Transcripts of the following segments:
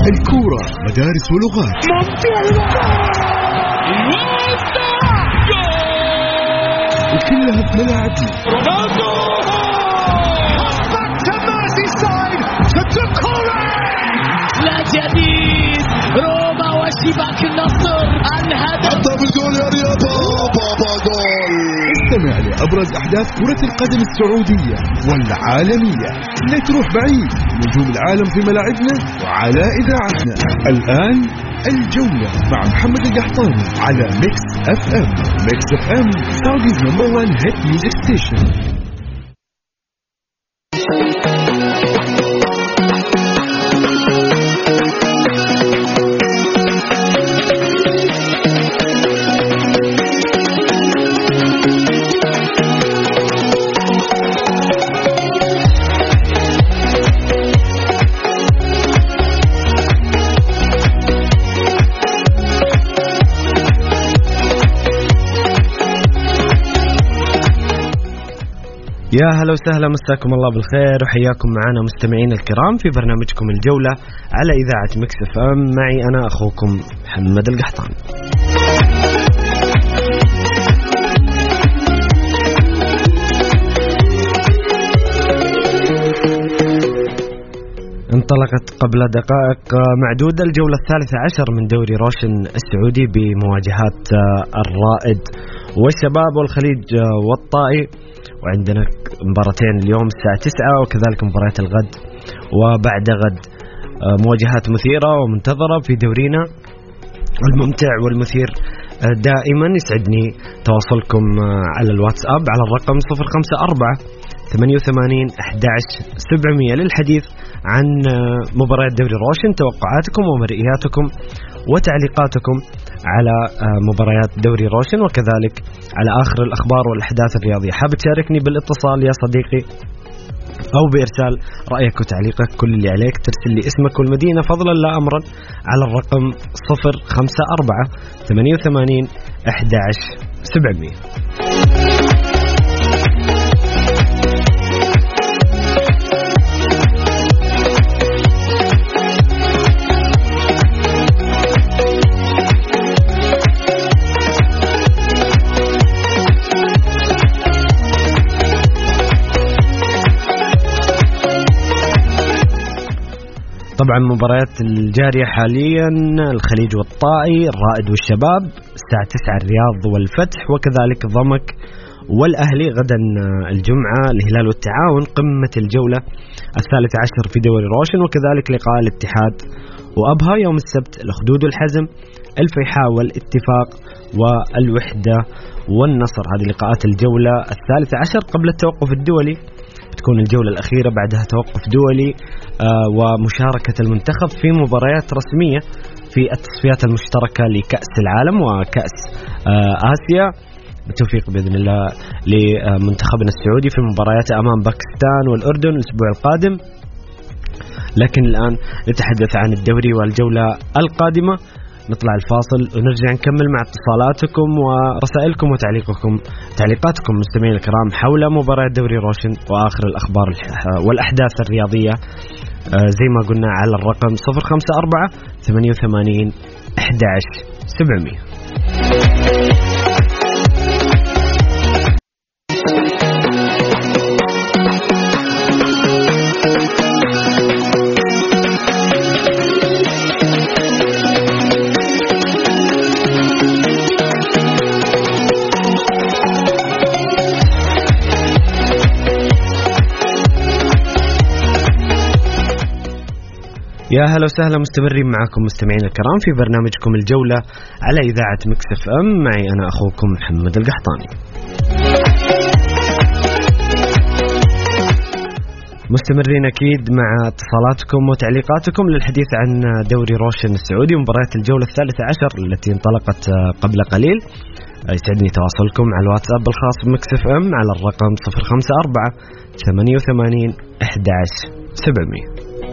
الكورة مدارس ولغات. وكلها بملاعبنا. لا جديد روما وشباك النصر الهدف بالجول يا رياض بابا جول. استمع لأبرز أحداث كرة القدم السعودية والعالمية. لا تروح بعيد، نجوم العالم في ملاعبنا وعلى إذاعتنا. الآن الجولة مع محمد القحطاني على ميكس اف ام. ميكس اف ام سعوديز نمبر 1 هيت ميوزك ستيشن. يا هلا وسهلا، مساكم الله بالخير وحياكم معنا مستمعين الكرام في برنامجكم الجولة على إذاعة ميكس اف ام. معي أنا أخوكم محمد القحطاني. انطلقت قبل دقائق معدودة الجولة 13 من دوري روشن السعودي بمواجهات الرائد والشباب والخليج والطائي، وعندنا مباراتين اليوم الساعة 9 وكذلك مباريات الغد وبعد غد. مواجهات مثيرة ومنتظرة في دورينا الممتع والمثير دائما. يسعدني تواصلكم على الواتساب على الرقم 054-88-11-700 للحديث عن مباريات دوري روشن، توقعاتكم ومرئياتكم وتعليقاتكم على مباريات دوري روشن وكذلك على آخر الأخبار والأحداث الرياضية. حاب تشاركني بالاتصال يا صديقي أو بإرسال رأيك وتعليقك؟ كل اللي عليك ترسل لي اسمك والمدينة فضلا لا أمرا على الرقم 054-88-11-700. طبعا مباريات الجارية حاليا الخليج والطائي، الرائد والشباب الساعة 9 الرياض والفتح وكذلك ضمك والأهلي. غدا الجمعة الهلال والتعاون قمة الجولة 13 في دوري روشن، وكذلك لقاء الاتحاد وأبها يوم السبت الأخدود والحزم، الفيحاء والاتفاق والوحدة والنصر. هذه لقاءات الجولة 13 قبل التوقف الدولي. تكون الجولة الأخيرة بعدها توقف دولي ومشاركة المنتخب في مباريات رسمية في التصفيات المشتركة لكأس العالم وكأس آسيا. بالتوفيق بإذن الله لمنتخبنا السعودي في مباريات أمام باكستان والأردن الأسبوع القادم. لكن الآن نتحدث عن الدوري والجولة القادمة. نطلع الفاصل ونرجع نكمل مع اتصالاتكم ورسائلكم تعليقاتكم مستمعين الكرام حول مباراة دوري روشن وآخر الأخبار والأحداث الرياضية زي ما قلنا على الرقم 054-88-11-700. يا هلا وسهلا، مستمرين معكم مستمعين الكرام في برنامجكم الجولة على إذاعة ميكس اف ام. معي أنا أخوكم محمد القحطاني. مستمرين أكيد مع اتصالاتكم وتعليقاتكم للحديث عن دوري روشن السعودي ومباريات الجولة 13 التي انطلقت قبل قليل. يسعدني تواصلكم على الواتساب الخاص بميكس اف ام على الرقم 054-88-11-700.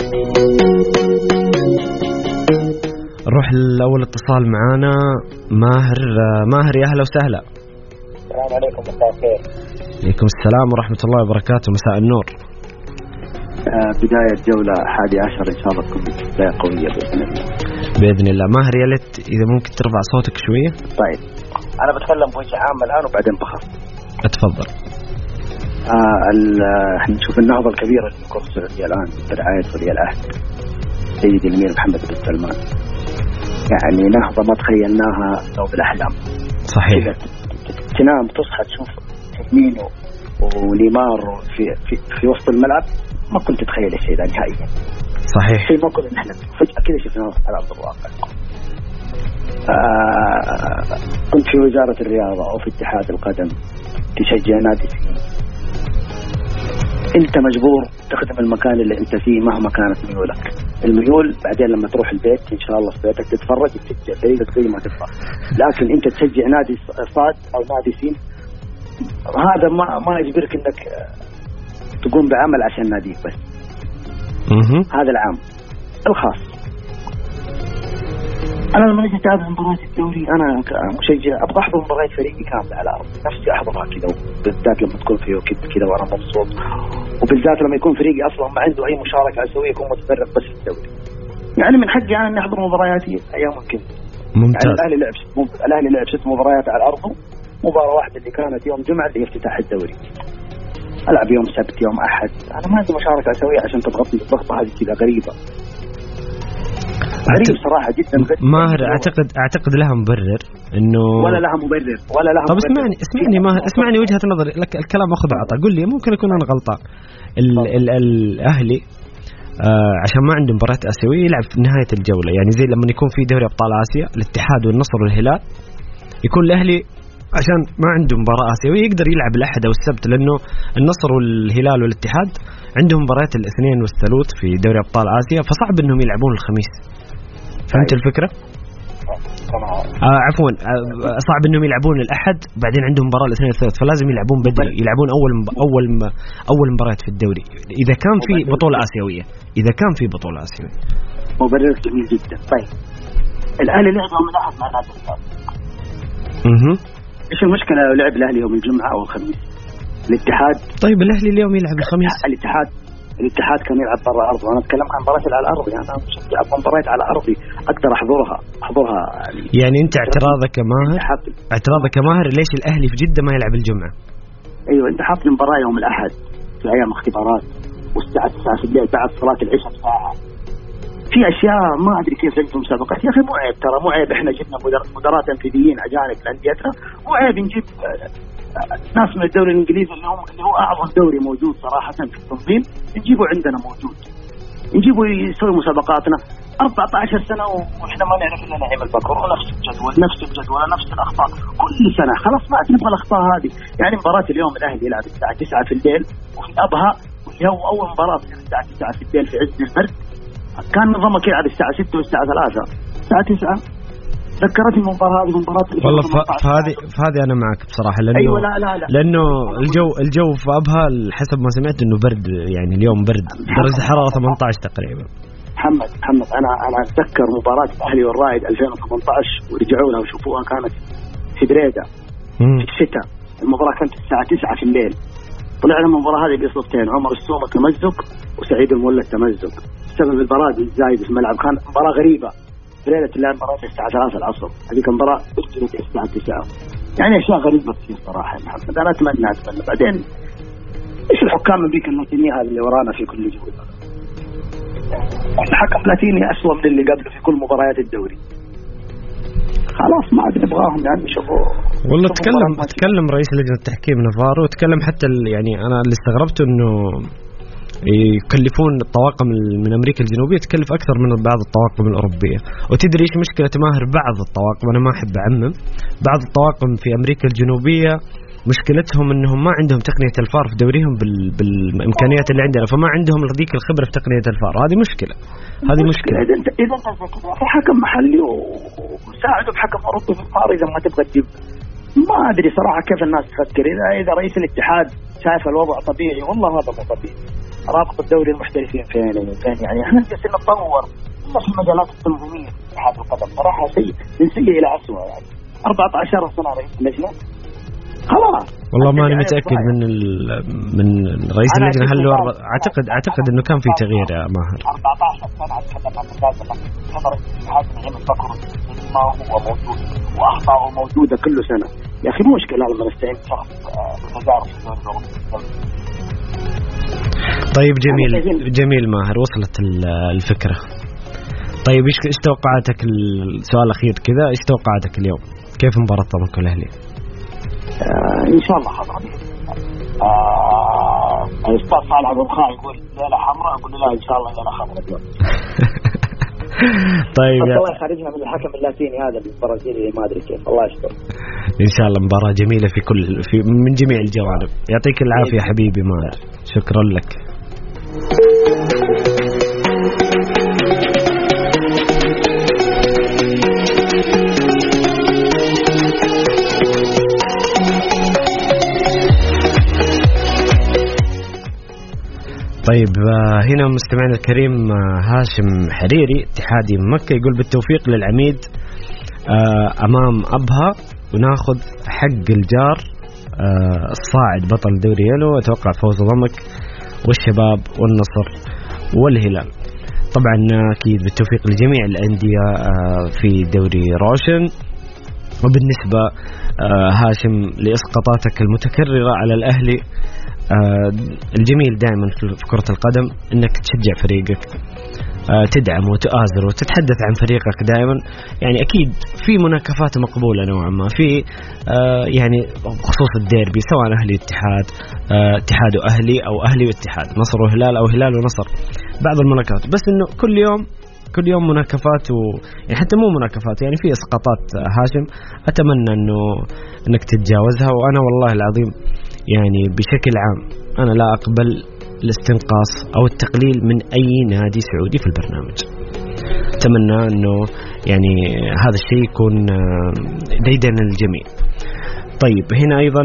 نروح لأول اتصال معانا ماهر. يا أهلا وسهلا. السلام عليكم، مساء الخير. عليكم السلام ورحمة الله وبركاته. مساء النور. بداية جولة 11 إن شاء الله تكون بداية قوية بإذن الله. بإذن الله. ماهر يا ليت إذا ممكن ترفع صوتك شوية. طيب أنا بتكلم بوجه عام الآن وبعدين بخص. أتفضل. احنا نشوف النهضة الكبيرة للكرة السعودية الآن برعاية ولي العهد سيدي الأمير محمد بن سلمان، يعني نهضة ما تخيلناها لو بالأحلام. صحيح. تنام تصحى تشوف فيرمينو ونيمار في وسط الملعب، ما كنت تتخيل الشيء ده نهائيا. صحيح. شيء ما كنا نحلم فجأة كذا شفناه على أرض الواقع. كنت في وزارة الرياضة أو في اتحاد القدم تشجع نادي فيه، أنت مجبور تخدم المكان اللي أنت فيه مهما كانت ميولك. الميول بعدين لما تروح البيت إن شاء الله في بيتك تتفرج تشجع فريقك زي ما تبغى، لكن أنت تشجع نادي صاد أو نادي سين، هذا ما يجبرك إنك تقوم بعمل عشان ناديك بس. هذا العام الخاص. أنا لما نجي أتابع مباريات الدوري أنا كمشجع أبغى أحضر مباريات فريقي كاملة على أرض نفسي أحضرها كذا، وبالذات لما تكون فيه كذا وأنا مبسوط، وبالذات لما يكون فريقي أصلا ما عنده أي مشاركة أسوية يكون متفرغ بس في الدوري. يعني من حقي أنا إني أحضر مبارياتي أيام كذا. ممتاز. يعني الأهلي لعب 6 مباريات على أرضه، مباراة واحدة اللي كانت يوم جمعة اللي افتتاح الدوري، ألعب يوم سبت يوم أحد. أنا ما عندي مشاركة أسوية عشان تضغطني الضغطة هذه كذا غريبة صراحة جدا. ماهر أعتقد لها مبرر إنه ولا لها مبرر. طب اسمعني ماهر، اسمعني وجهة نظري لك الكلام أخذ عطا. قل لي ممكن أكون أنا غلطان. الأهلي عشان ما عنده مباراة آسيوية يلعب في نهاية الجولة، يعني زي لما يكون في دوري أبطال آسيا الاتحاد والنصر والهلال، يكون الأهلي عشان ما عنده مباراة آسيوية يقدر يلعب الأحد أو السبت، لأنه النصر والهلال والاتحاد عندهم مباريات الاثنين والثلاث في دوري أبطال آسيا، فصعب إنهم يلعبون الخميس. فهمت الفكرة؟ عفوا صعب إنهم يلعبون الأحد بعدين عندهم مباراة الاثنين والثلاث، فلازم يلعبون بدري، يلعبون أول مباراة في الدوري إذا كان في بطولة آسيوية. مبرر جميل جدا. طيب الأهلي لعب يوم الأحد مع نادي الاتحاد. إيش المشكلة لو لعب الأهلي يوم الجمعة أو الخميس؟ الاتحاد. طيب الأهلي اليوم يلعب الخميس. الاتحاد كان يلعب برا أرضه. أنا أتكلم عن مباريات على أرضي، أنا مشجع مباريات على أرضي أقدر أحضرها يعني أنت اعتراضك ماهر ليش الأهلي في جدة ما يلعب الجمعة؟ أيوة أنت حاط مباراة يوم الأحد في أيام اختبارات والساعة 9 في الليل بعد صلاة العشاء بساعة. في أشياء ما أدري كيف عندهم مسابقات يا أخي. مو عيب ترى، مو عيب إحنا جبنا مدراء تنفيذيين أجانب لأنديتنا، مو عيب نجيب ناس من الدوري الإنجليزي اللي هو أعظم دوري موجود صراحة في التنظيم، نجيبه عندنا موجود، نجيبه يسوي مسابقاتنا 14 سنة وإحنا ما نعرف إلا نعيم البكر ونفس الجدول نفس الأخطاء كل سنة. خلاص ما نبغى الأخطاء هذه. يعني مباراة اليوم الأهلي يلعب الساعة 9 في الليل وفي أبها، واللي هو أول مباراة في الساعة 9 في الليل في عز البرد، كان نظامك يلعب الساعة 6 والساعة 3 الساعة 9. ذكرتني المباراة هذه مباراة والله فهذه أنا معك بصراحة، لأنه أيوة لا. لأنه الجو في أبها حسب ما سمعت إنه برد، يعني اليوم برد درجة حرارة 18 تقريبا. محمد أنا أتذكر مباراة الأهلي والرائد 2018 ورجعوا لها وشوفوها، كانت في بريدة في الشتاء. المباراة كانت الساعة 9 في الليل. طلعنا من المباراة هذه بإصابتين، عمر السومة تمزق وسعيد المولد تمزق بسبب البراد الزايد في الملعب. كان مباراة غريبة. بريدة اللعب مباراة الساعة 3 العصر، هذيك المباراة اجلت الساعة 9. يعني أشياء غريبة كثير صراحة يا محمد. أنا أتمنى بعدين إيش الحكام أمريكا اللاتينية هذا اللي ورانا في كل جولة؟ الحكم اللاتيني أسوأ من اللي قبله في كل مباريات الدوري. خلاص ما عاد نبغاهم يعني يشوفوا. والله تكلم رئيس لجنة التحكيم نافارو، وتكلم حتى يعني أنا اللي استغربته إنه يكلفون الطواقم من أمريكا الجنوبية تكلف أكثر من بعض الطواقم الأوروبية. وتدري إيش مشكلة ماهر؟ بعض الطواقم، أنا ما أحب أعمم، بعض الطواقم في أمريكا الجنوبية مشكلتهم أنهم ما عندهم تقنية الفار في دوريهم بالإمكانيات اللي عندنا، فما عندهم ذيك الخبرة في تقنية الفار. هذه مشكلة. إذا أنت في حكم محلي وساعده بحكم أوروبي في الفار إذا ما تبغى تجيب. ما أدري صراحة كيف الناس تفكر. إذا رئيس الاتحاد شايف الوضع طبيعي، والله هذا مو طبيعي. رابط الدوري المحترفين فين يعني احنا جالسين نتطور في المجالات التنظيميه في اتحاد القدم. صراحه شيء من سيء الى اسوء. يعني 14 سنه رئيس اللجنه، خلاص والله ماني متأكد من رئيس اللجنة هل أعتقد إنه كان في تغيير يا ماهر. 14 سنة أتكلم عن ذلك كان رئيس الاتحاد من أيام الفقر ما هو موجود وأخطاءه موجودة كل سنة. يا أخي مشكلة لما نستعين شخص بتجارب. طيب جميل ماهر، وصلت الفكرة. طيب إيش توقعاتك؟ السؤال الأخير كذا، إيش توقعاتك اليوم؟ كيف مباراة ضمك والأهلي؟ إن شاء الله حضر. الأستاذ صالح أبو الخاء يقول ليلة حمراء، أقول لا إن شاء الله ليلة حمراء اليوم. طيب الله يخرجنا من الحكم اللاتيني هذا البرازيلي ما أدري كيف. الله يستر. إن شاء الله مباراة جميلة من جميع الجوانب. يعطيك العافية حبيبي ماهر، شكرا لك. طيب هنا مستمعنا الكريم هاشم حريري اتحادي مكة يقول بالتوفيق للعميد أمام أبها، وناخذ حق الجار الصاعد بطل دوري يلو. أتوقع فوز ضمك والشباب والنصر والهلال. طبعا أكيد بالتوفيق لجميع الأندية في دوري روشن. وبالنسبة هاشم لإسقاطاتك المتكررة على الأهلي، الجميل دائما في كرة القدم انك تشجع فريقك، تدعم وتؤازر وتتحدث عن فريقك دائما. يعني اكيد في مناكفات مقبولة نوعا ما في يعني خصوص الديربي، سواء اهلي اتحاد واهلي او اهلي واتحاد، نصر وهلال او هلال ونصر، بعض المناكفات. بس انه كل يوم مناكفات يعني حتى مو مناكفات، يعني في اسقاطات هاشم. اتمنى انك تتجاوزها. وانا والله العظيم يعني بشكل عام أنا لا أقبل الاستنقاص أو التقليل من أي نادي سعودي في البرنامج. أتمنى أنه يعني هذا الشيء يكون ديدن للجميع. طيب هنا أيضا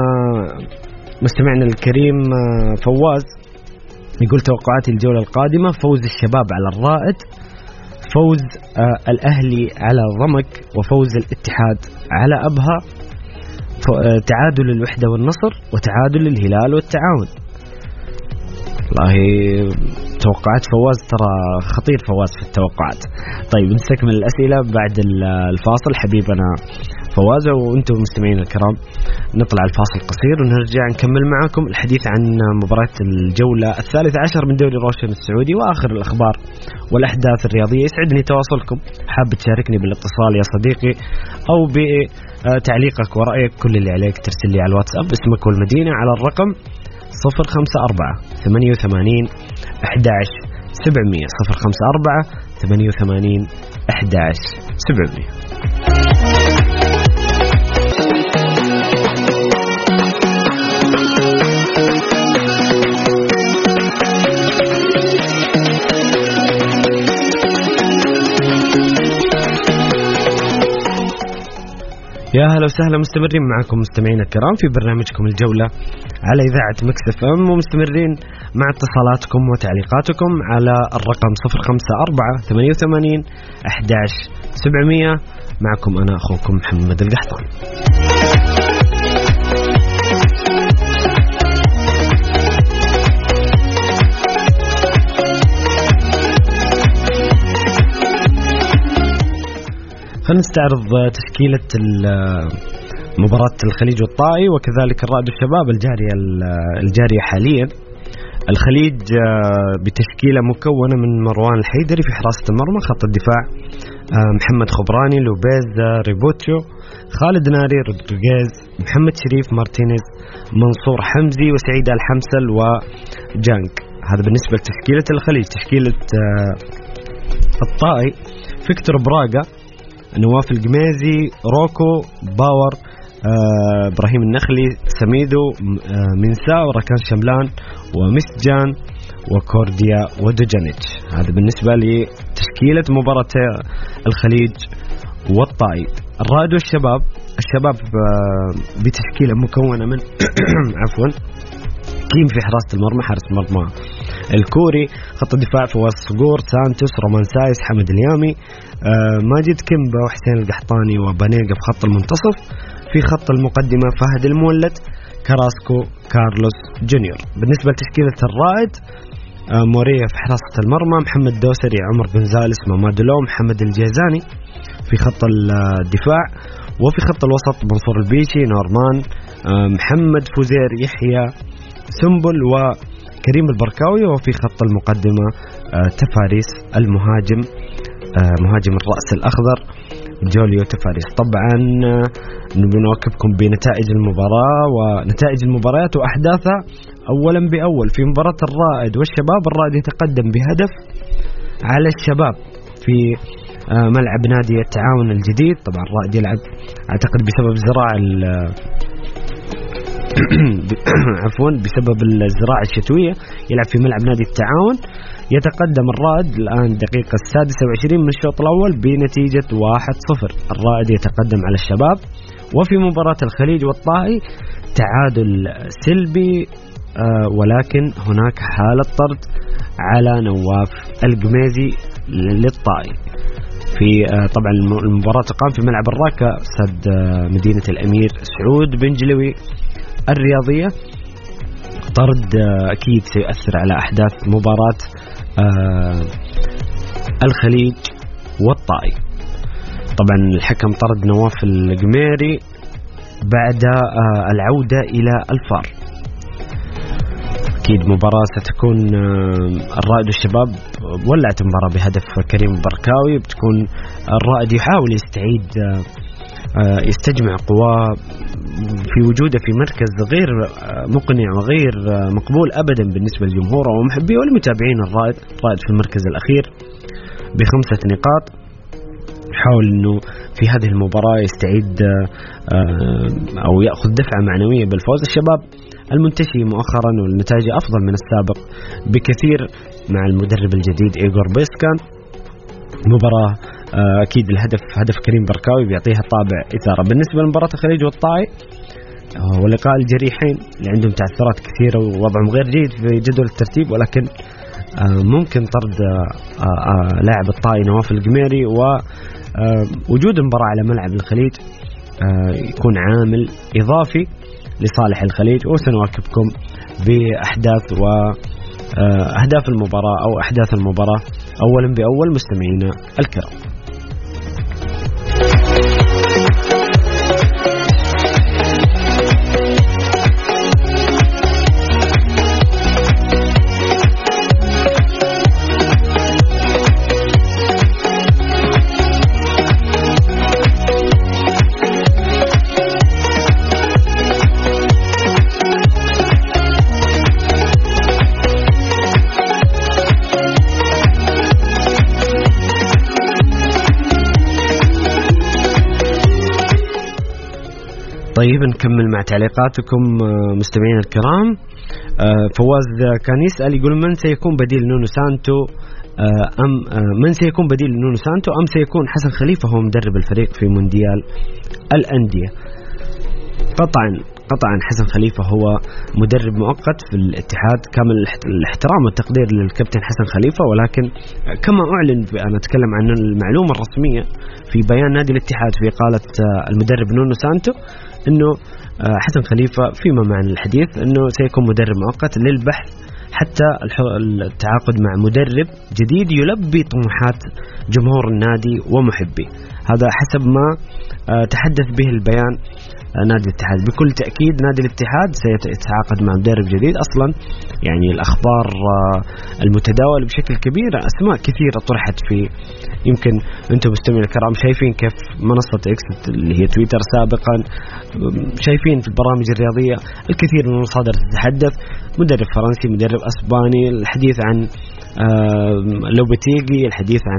مستمعنا الكريم فواز يقول توقعاتي الجولة القادمة: فوز الشباب على الرائد، فوز الأهلي على ضمك، وفوز الاتحاد على أبها، تعادل الوحدة والنصر، وتعادل الهلال والتعاون. والله توقعات فواز ترى خطير، فواز في التوقعات. طيب نستكمل الأسئلة بعد الفاصل حبيبنا فواز. وانتم مستمعين الكرام نطلع الفاصل قصير ونرجع نكمل معكم الحديث عن مباراة الجولة 13 من دوري روشن السعودي وآخر الأخبار والأحداث الرياضية. يسعدني تواصلكم، حاب تشاركني بالاتصال يا صديقي أو بتعليقك ورأيك. كل اللي عليك ترسل لي على الواتساب اسمك والمدينة على الرقم 054-88-11-700 054-88-11-700. يا هلا وسهلا، مستمرين معكم مستمعين الكرام في برنامجكم الجولة على إذاعة مكس اف ام، ومستمرين مع اتصالاتكم وتعليقاتكم على الرقم 054-88-11-700. معكم أنا أخوكم محمد القحطان. فنستعرض تشكيلة مباراة الخليج والطائي وكذلك الرائد والشباب الجارية حاليا. الخليج بتشكيلة مكونة من مروان الحيدري في حراسة المرمى، خط الدفاع محمد خبراني، لوبيز، ريبوتشو، خالد ناري، رودريغيز، محمد شريف، مارتينيز، منصور حمزي، وسعيد الحمسل وجانك. هذا بالنسبة لتشكيلة الخليج. تشكيلة الطائي: فيكتور براغا، نواف القميزي، روكو، باور، إبراهيم النخلي، سميدو، منسا، وركان شملان، ومسجان، وكورديا، ودوجانيتش. هذا بالنسبة لتشكيلة مباراة الخليج والطائي. الرائد والشباب: الشباب بتشكيلة مكونة من عفوا كيم في حراسة المرمى، حارس المرمى الكوري، خط الدفاع فواز صقور، سانتوس، رومان سايس، حمد اليامي، ماجد كيمبا، وحسين القحطاني، وبانيقة في خط المنتصف. في خط المقدمة فهد المولد، كاراسكو كارلوس جونيور. بالنسبة لتشكيلة الرائد موريا في حراسة المرمى، محمد دوسري، عمر جونزاليس، مامادو لو، محمد الجيزاني في خط الدفاع، وفي خط الوسط منصور البيشي، نورمان، محمد فوزير، يحيى سنبل وكريم البركاوي، وفي خط المقدمة تفاريس المهاجم مهاجم الرأس الأخضر جوليو تفاريس. طبعا نواكبكم بنتائج المباراة ونتائج المباريات وأحداثها أولا بأول. في مباراة الرائد والشباب، الرائد يتقدم بهدف على الشباب في ملعب نادي التعاون الجديد. طبعا الرائد يلعب أعتقد بسبب زراعة بسبب الزراعة الشتوية، يلعب في ملعب نادي التعاون. يتقدم الرائد الآن دقيقة 26 من الشوط الأول بنتيجة 1-0. الرائد يتقدم على الشباب. وفي مباراة الخليج والطائي تعادل سلبي، ولكن هناك حالة طرد على نواف القميزي للطائي. في طبعا المباراة تقام في ملعب الراكة استاد مدينة الأمير سعود بن جلوي الرياضية. طرد أكيد سيؤثر على أحداث مباراة الخليج والطائي. طبعا الحكم طرد نواف القميري بعد العودة إلى الفار. أكيد مباراة ستكون الرائد والشباب ولعت مباراة بهدف كريم البركاوي. بتكون الرائد يحاول يستجمع قواه في وجوده في مركز غير مقنع وغير مقبول أبدا بالنسبة للجمهور ومحبيه والمتابعين. الرائد في المركز الأخير ب5 نقاط. يحاول أنه في هذه المباراة يستعيد أو يأخذ دفعة معنوية بالفوز. الشباب المنتشي مؤخرا والنتائج أفضل من السابق بكثير مع المدرب الجديد إيغور بيسكان. مباراة أكيد هدف كريم بركاوي بيعطيها طابع إثارة. بالنسبة لمباراة الخليج والطائي ولقاء الجريحين اللي عندهم تعثرات كثيرة ووضعهم غير جيد في جدول الترتيب، ولكن ممكن طرد لاعب الطائي نواف القميري ووجود مباراة على ملعب الخليج يكون عامل إضافي لصالح الخليج. وسنواكبكم بأحداث وأهداف المباراة أو أحداث المباراة أولا بأول مستمعينا الكرام. طيب نكمل مع تعليقاتكم مستمعين الكرام. فواز كان يسأل يقول من سيكون بديل نونو سانتو من سيكون بديل نونو سانتو أم سيكون حسن خليفة هو مدرب الفريق في مونديال الأندية؟ قطعا حسن خليفة هو مدرب مؤقت في الاتحاد. كامل الاحترام والتقدير للكابتن حسن خليفة، ولكن كما أعلن أنا أتكلم عن المعلومة الرسمية في بيان نادي الاتحاد في قالة المدرب نونو سانتو أنه حسن خليفة فيما معنى الحديث أنه سيكون مدرب مؤقت للبحث حتى التعاقد مع مدرب جديد يلبي طموحات جمهور النادي ومحبيه. هذا حسب ما تحدث به البيان نادي الاتحاد. بكل تأكيد نادي الاتحاد سيتعاقد مع مدرب جديد. أصلا يعني الأخبار المتداولة بشكل كبير، أسماء كثيرة طرحت في، يمكن أنتم مستمعين الكرام شايفين كيف منصة إكس اللي هي تويتر سابقا، شايفين في البرامج الرياضية الكثير من المصادر تتحدث مدرب فرنسي، مدرب أسباني، الحديث عن لوبتيغي، الحديث عن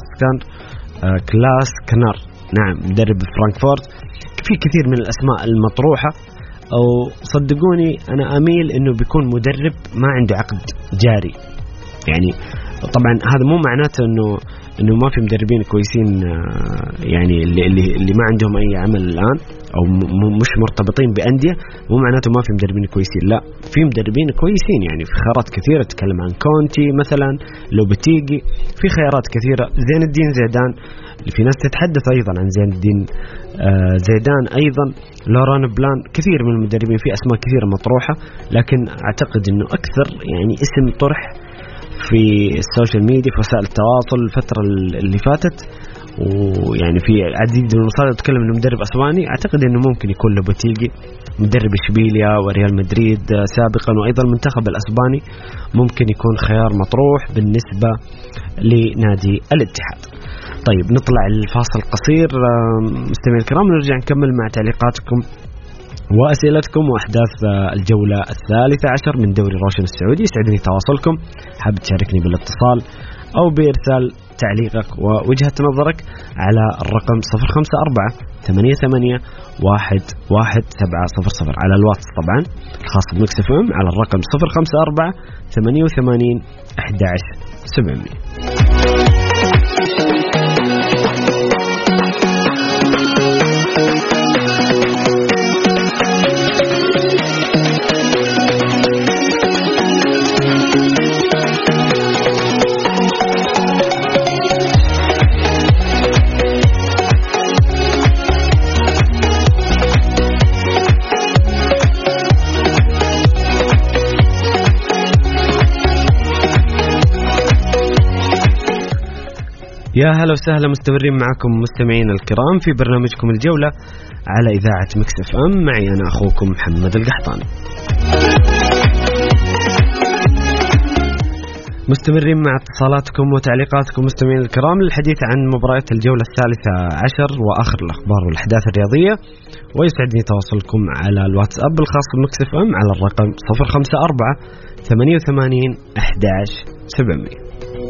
كلاس كنار، نعم مدرب فرانكفورت. في كثير من الأسماء المطروحة، أو صدقوني أنا أميل إنه بيكون مدرب ما عنده عقد جاري. يعني طبعا هذا مو معناته إنه ما في مدربين كويسين، يعني اللي ما عندهم أي عمل الآن أو مش مرتبطين بأندية، مو معناته ما في مدربين كويسين، لا في مدربين كويسين. يعني في خيارات كثيرة، تتكلم عن كونتي مثلا، لوبتيغي، في خيارات كثيرة، زين الدين زيدان، في ناس تتحدث أيضا عن زين الدين زيدان أيضا، لوران بلان، كثير من المدربين، في أسماء كثيرة مطروحة، لكن أعتقد أنه أكثر يعني اسم طرح في السوشيال ميديا في وسائل التواصل الفترة اللي فاتت، ويعني في عديد من المصادر تتكلم انه مدرب اسباني. اعتقد انه ممكن يكون لوبوتيجي مدرب اشبيليا وريال مدريد سابقا، وايضا المنتخب الاسباني ممكن يكون خيار مطروح بالنسبة لنادي الاتحاد. طيب نطلع الفاصل قصير مستمعين الكرام، ونرجع نكمل مع تعليقاتكم وأسئلتكم وأحداث الجولة 13 من دوري روشن السعودي. يسعدني تواصلكم، حاب تشاركني بالاتصال أو بإرسال تعليقك ووجهة نظرك على الرقم 054-88-11700 على الواتس طبعا الخاص بمكس اف ام، على الرقم 054-88-11700. يا هلا وسهلا، مستمرين معكم مستمعين الكرام في برنامجكم الجولة على إذاعة مكس اف ام، معي أنا أخوكم محمد القحطاني. مستمرين مع اتصالاتكم وتعليقاتكم مستمعين الكرام للحديث عن مباريات الجولة 13 وآخر الأخبار والأحداث الرياضية، ويسعدني تواصلكم على الواتساب الخاص بمكس اف ام على الرقم 054-88-11700.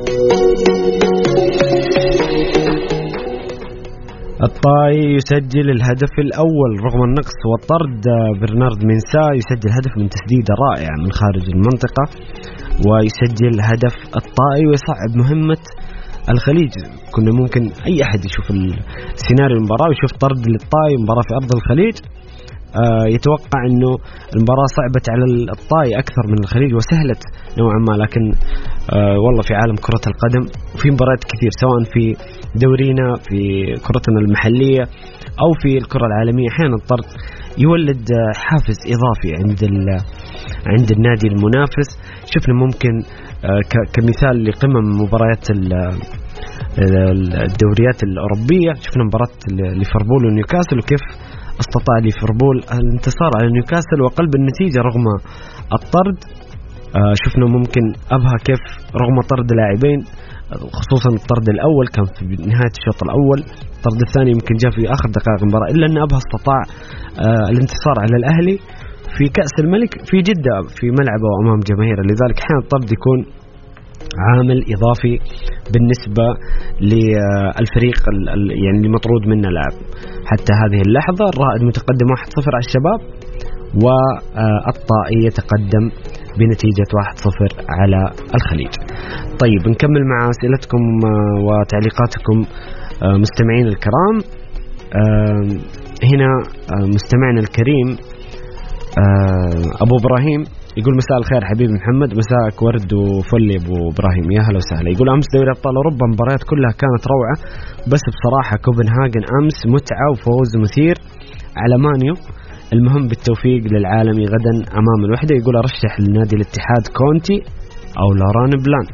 الطائي يسجل الهدف الأول رغم النقص والطرد. برنارد مينسا يسجل هدف من تسديدة رائعة من خارج المنطقة، ويسجل هدف الطائي ويصعب مهمة الخليج. كنا ممكن أي أحد يشوف السيناريو المباراة ويشوف طرد للطائي مباراة في أرض الخليج يتوقع أنه المباراة صعبت على الطائي أكثر من الخليج وسهلت نوعا ما، لكن والله في عالم كرة القدم وفي مباريات كثير سواء في دورينا في كرتنا المحلية أو في الكرة العالمية، أحيانا الطرد يولد حافز إضافي عند النادي المنافس. شفنا ممكن كمثال لقمم مباريات الدوريات الأوروبية، شفنا مباراة ليفربول ونيوكاسل وكيف استطاع ليفربول الانتصار على نيوكاسل وقلب النتيجة رغم الطرد. شفنا ممكن أبها كيف رغم طرد لاعبين، خصوصا الطرد الأول كان في نهاية الشوط الأول، الطرد الثاني يمكن جاء في آخر دقائق المباراة، إلا أن أبها استطاع الانتصار على الأهلي في كأس الملك في جدة في ملعبه وأمام جماهيره. لذلك حين الطرد يكون عامل إضافي بالنسبة للفريق يعني اللي مطرود منه لاعب. حتى هذه اللحظة الرائد متقدم 1-0 على الشباب، والطائي يتقدم بنتيجة 1-0 على الخليج. طيب نكمل مع أسئلتكم وتعليقاتكم مستمعين الكرام. هنا مستمعنا الكريم أبو إبراهيم يقول مساء الخير حبيبي محمد، مساءك ورد وفل يا أبو إبراهيم، يا هلا وسهلا. يقول أمس دوري أبطال أوروبا مباريات كلها كانت روعة، بس بصراحة كوبنهاجن أمس متعة وفوز مثير على مانيو. المهم بالتوفيق للعالمي غدا أمام الوحدة. يقول أرشح لنادي الاتحاد كونتي أو لوران بلان.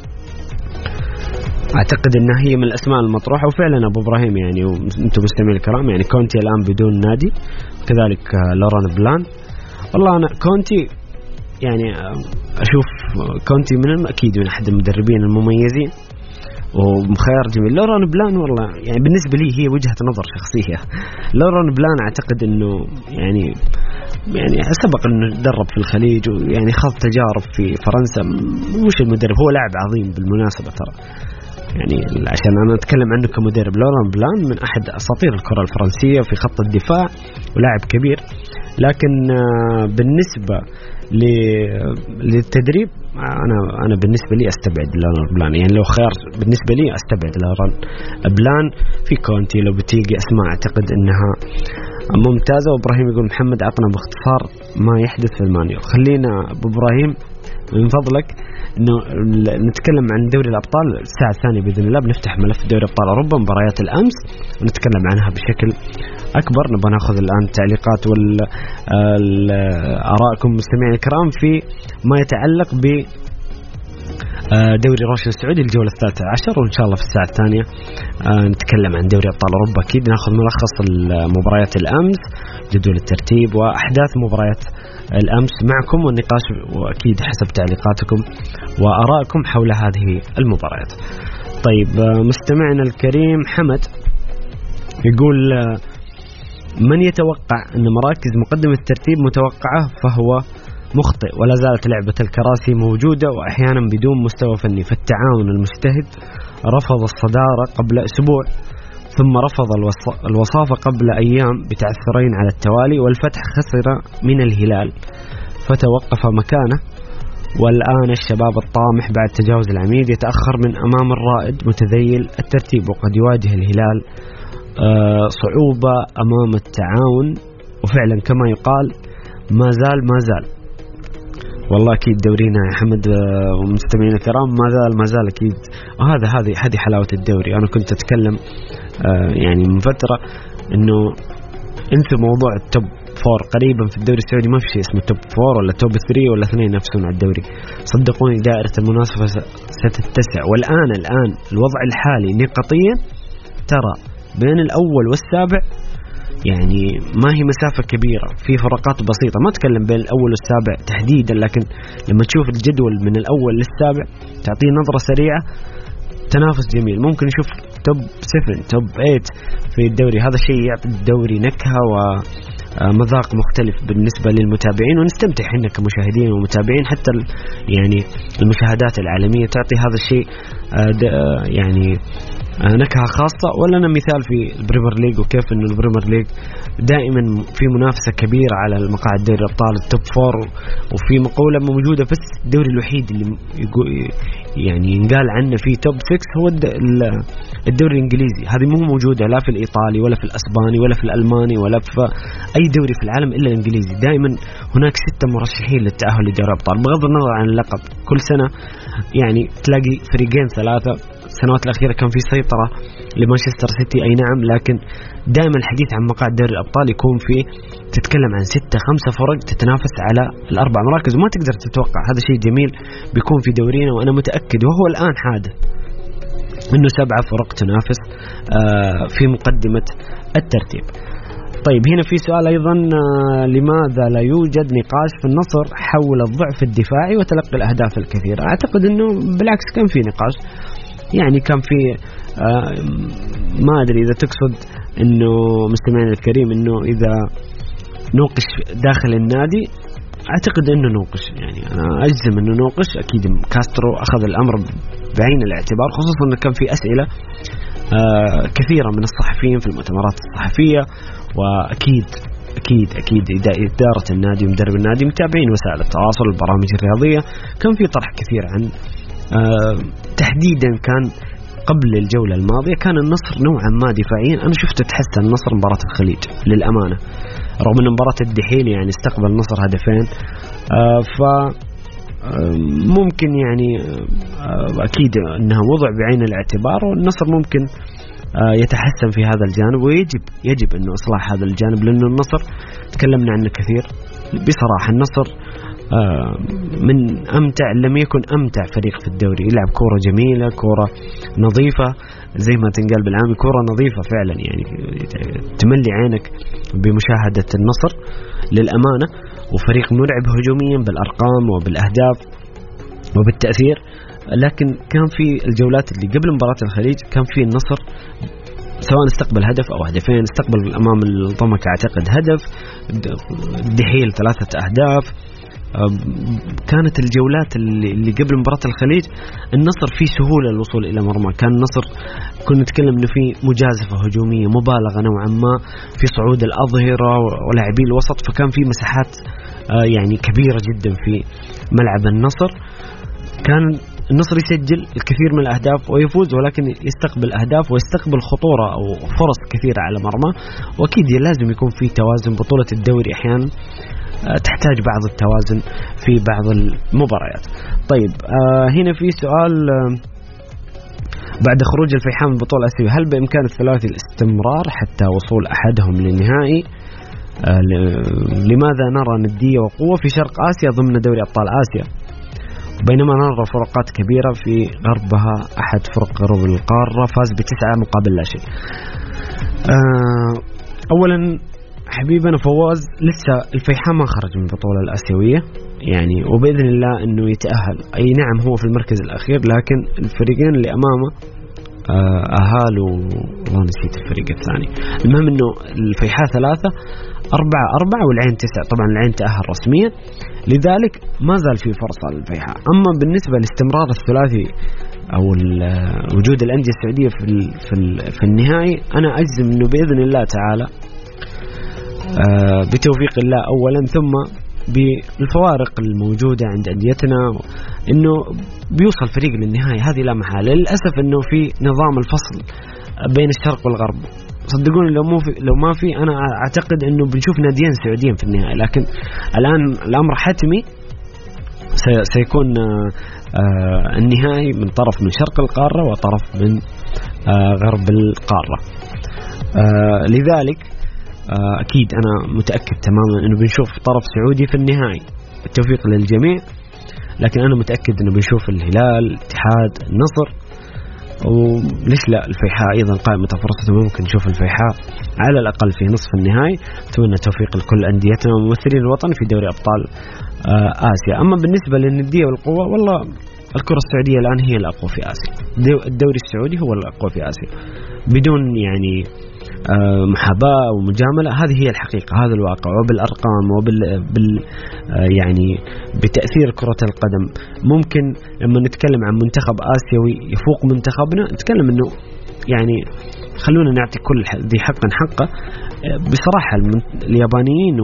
أعتقد أنها هي من الأسماء المطروحة، وفعلا أبو إبراهيم يعني وأنتم مستمعين الكرام يعني كونتي الآن بدون نادي، كذلك لوران بلان. والله أنا كونتي يعني أشوف كونتي من أكيد من أحد المدربين المميزين ومخير جميل. لوران بلان والله يعني بالنسبة لي هي وجهة نظر شخصية. لوران بلان أعتقد أنه يعني سبق أنه درب في الخليج ويعني خاض تجارب في فرنسا. وش المدرب، هو لاعب عظيم بالمناسبة ترى، يعني عشان أنا أتكلم عنه كمدرب. لوران بلان من أحد أساطير الكرة الفرنسية في خط الدفاع ولاعب كبير، لكن بالنسبة للتدريب أنا بالنسبة لي أستبعد لوران بلان. يعني لو خيار بالنسبة لي أستبعد لوران بلان. في كونتي لو بتيجي أسماء أعتقد أنها ممتازة. وإبراهيم يقول محمد أعطنا باختصار ما يحدث في المانيو. خلينا أبو إبراهيم من فضلك إنه نتكلم عن دوري الأبطال الساعة الثانية بإذن الله. بنفتح ملف دوري أبطال أوروبا مباريات الأمس ونتكلم عنها بشكل أكبر. نبغى ناخذ الآن التعليقات والآراءكم مستمعين الكرام في ما يتعلق ب دوري روشن السعودي الجولة 13، وإن شاء الله في الساعة الثانية نتكلم عن دوري أبطال أوروبا. أكيد ناخذ ملخص المباريات الأمس، جدول الترتيب وأحداث مباريات الأمس معكم، والنقاش وأكيد حسب تعليقاتكم وآراءكم حول هذه المباريات. طيب مستمعنا الكريم حمد يقول من يتوقع أن مراكز مقدمة الترتيب متوقعة فهو مخطئ، ولا زالت لعبة الكراسي موجودة وأحيانا بدون مستوى فني. فالتعاون المجتهد رفض الصدارة قبل أسبوع، ثم رفض الوصافة قبل أيام بتعثرين على التوالي، والفتح خسر من الهلال فتوقف مكانه، والآن الشباب الطامح بعد تجاوز العميد يتأخر من أمام الرائد متذيل الترتيب، وقد يواجه الهلال صعوبة أمام التعاون. وفعلا كما يقال ما زال والله أكيد دورينا يا حمد ومستمعين الكرام ما زال أكيد. هذه حلاوة الدوري. أنا كنت أتكلم يعني من فترة إنه انسوا موضوع التوب فور. قريبا في الدوري السعودي ما في شيء اسمه توب فور ولا توب 3 ولا 2 ينافسون على الدوري. صدقوني دائرة المنافسة ستتسع. والآن الوضع الحالي نقطيا ترى بين الأول والسابع يعني ما هي مسافة كبيرة، في فرقات بسيطة. ما أتكلم بين الأول والسابع تحديدا، لكن لما تشوف الجدول من الأول للسابع تعطيه نظرة سريعة، تنافس جميل. ممكن نشوف توب 7 توب 8 في الدوري. هذا الشيء يعطي الدوري نكهة ومذاق مختلف بالنسبة للمتابعين، ونستمتع احنا كمشاهدين ومتابعين. حتى يعني المشاهدات العالمية تعطي هذا الشيء يعني نكهة خاصة. ولنا مثال في البريمير ليج، وكيف إنه البريمير ليج دائما في منافسة كبيرة على المقاعد دوري الأبطال التوب 4. وفي مقولة موجودة بس الدوري الوحيد اللي يعني ينقال عنه في توب 6 هو الدوري الإنجليزي. هذه مو موجودة لا في الإيطالي ولا في الأسباني ولا في الألماني ولا في أي دوري في العالم إلا الإنجليزي. دائما هناك 6 مرشحين للتأهل لدوري الأبطال بغض النظر عن اللقب. كل سنة يعني تلاقي فريقين 3. السنوات الأخيرة كان في سيطرة لمانشستر سيتي أي نعم، لكن دائما الحديث عن مقاعد دوري الأبطال يكون في تتكلم عن 6-5 فرق تتنافس على ال4 مراكز، وما تقدر تتوقع. هذا شيء جميل بيكون في دورينا، وأنا متأكد وهو الآن حادث إنه 7 فرق تنافس في مقدمة الترتيب. طيب هنا في سؤال أيضا، لماذا لا يوجد نقاش في النصر حول الضعف الدفاعي وتلقي الأهداف الكثيرة؟ أعتقد إنه بالعكس كان في نقاش، يعني كان في ما أدري إذا تقصد إنه مستمعين الكريم إنه إذا نوقش داخل النادي، أعتقد إنه نوقش. يعني أنا أجزم إنه نوقش. أكيد كاسترو أخذ الأمر بعين الاعتبار، خصوصا إنه كان في أسئلة كثيرة من الصحفيين في المؤتمرات الصحفية، وأكيد أكيد أكيد إدارة النادي ومدرب النادي متابعين وسائل التواصل البرامج الرياضية. كان في طرح كثير عن تحديدا كان قبل الجولة الماضية كان النصر نوعا ما دفاعيا. أنا شفت تحسن النصر مباراة الخليج للأمانة، رغم أن مباراة الدحيل يعني استقبل النصر هدفين. فممكن يعني أكيد أنها وضع بعين الاعتبار، والنصر ممكن يتحسن في هذا الجانب، ويجب أنه إصلاح هذا الجانب، لأنه النصر تكلمنا عنه كثير بصراحة. النصر من أمتع لم يكن أمتع فريق في الدوري، يلعب كورة جميلة، كورة نظيفة زي ما تنقال بالعامي، كورة نظيفة فعلا يعني تملي عينك بمشاهدة النصر للأمانة. وفريق مرعب هجوميا بالأرقام وبالأهداف وبالتأثير. لكن كان في الجولات اللي قبل مباراة الخليج كان في النصر سواء استقبل هدف أو هدفين، استقبل أمام الضمك أعتقد هدف، الدحيل 3 أهداف. كانت الجولات اللي قبل مباراة الخليج النصر فيه سهولة الوصول إلى مرمى. كان النصر كنا نتكلم إنه في مجازفة هجومية مبالغة نوعا ما في صعود الأظهرة ولاعبي الوسط، فكان في مساحات يعني كبيرة جدا في ملعب النصر. كان النصر يسجل الكثير من الأهداف ويفوز، ولكن يستقبل أهداف ويستقبل خطورة أو فرص كثيرة على مرمى. وأكيد لازم يكون في توازن. بطولة الدوري أحيانا تحتاج بعض التوازن في بعض المباريات. طيب هنا في سؤال بعد خروج الفيحاء من البطولة الآسيوية هل بإمكان الثلاثي الاستمرار حتى وصول أحدهم للنهائي؟ لماذا نرى ندية وقوة في شرق آسيا ضمن دوري أبطال آسيا بينما نرى فروقات كبيرة في غربها؟ أحد فرق غرب القارة فاز ب9 مقابل لا شيء. أولا حبيبنا فواز، لسه الفيحاء ما خرج من البطولة الآسيوية يعني، وبإذن الله أنه يتأهل. أي نعم هو في المركز الأخير، لكن الفريقين اللي أمامه أهالوا، والله نسيت الفريق الثاني. المهم أنه الفيحاء 3 4 والعين 9. طبعا العين تأهل رسميا، لذلك ما زال في فرصة للفيحاء. أما بالنسبة لاستمرار الثلاثي أو وجود الأندية السعودية في النهائي، أنا أجزم أنه بإذن الله تعالى بتوفيق الله أولا، ثم بالفوارق الموجودة عند أنديتنا إنه بيوصل فريق للنهاية، هذه لا محالة. للأسف إنه في نظام الفصل بين الشرق والغرب، صدقوني لو ما في أنا أعتقد إنه بنشوف ناديين سعوديين في النهاية. لكن الآن الأمر حتمي، سيكون النهائي من طرف من شرق القارة وطرف من غرب القارة. لذلك أكيد أنا متأكد تماما أنه بنشوف طرف سعودي في النهائي. التوفيق للجميع، لكن أنا متأكد أنه بنشوف الهلال، الاتحاد، النصر، وليش لا الفيحاء أيضا قائمة فرصته، ممكن نشوف الفيحاء على الأقل في نصف النهائي. أتمنى التوفيق لكل أنديتنا وممثلين الوطن في دوري أبطال آسيا. أما بالنسبة للندية والقوة، والله الكرة السعودية الآن هي الأقوى في آسيا، الدوري السعودي هو الأقوى في آسيا بدون يعني محاباة ومجاملة. هذه هي الحقيقة، هذا الواقع، وبالأرقام يعني بتأثير كرة القدم. ممكن لما نتكلم عن منتخب آسيوي يفوق منتخبنا، نتكلم إنه يعني خلونا نعطي كل ذي حق حقه. بصراحة اليابانيين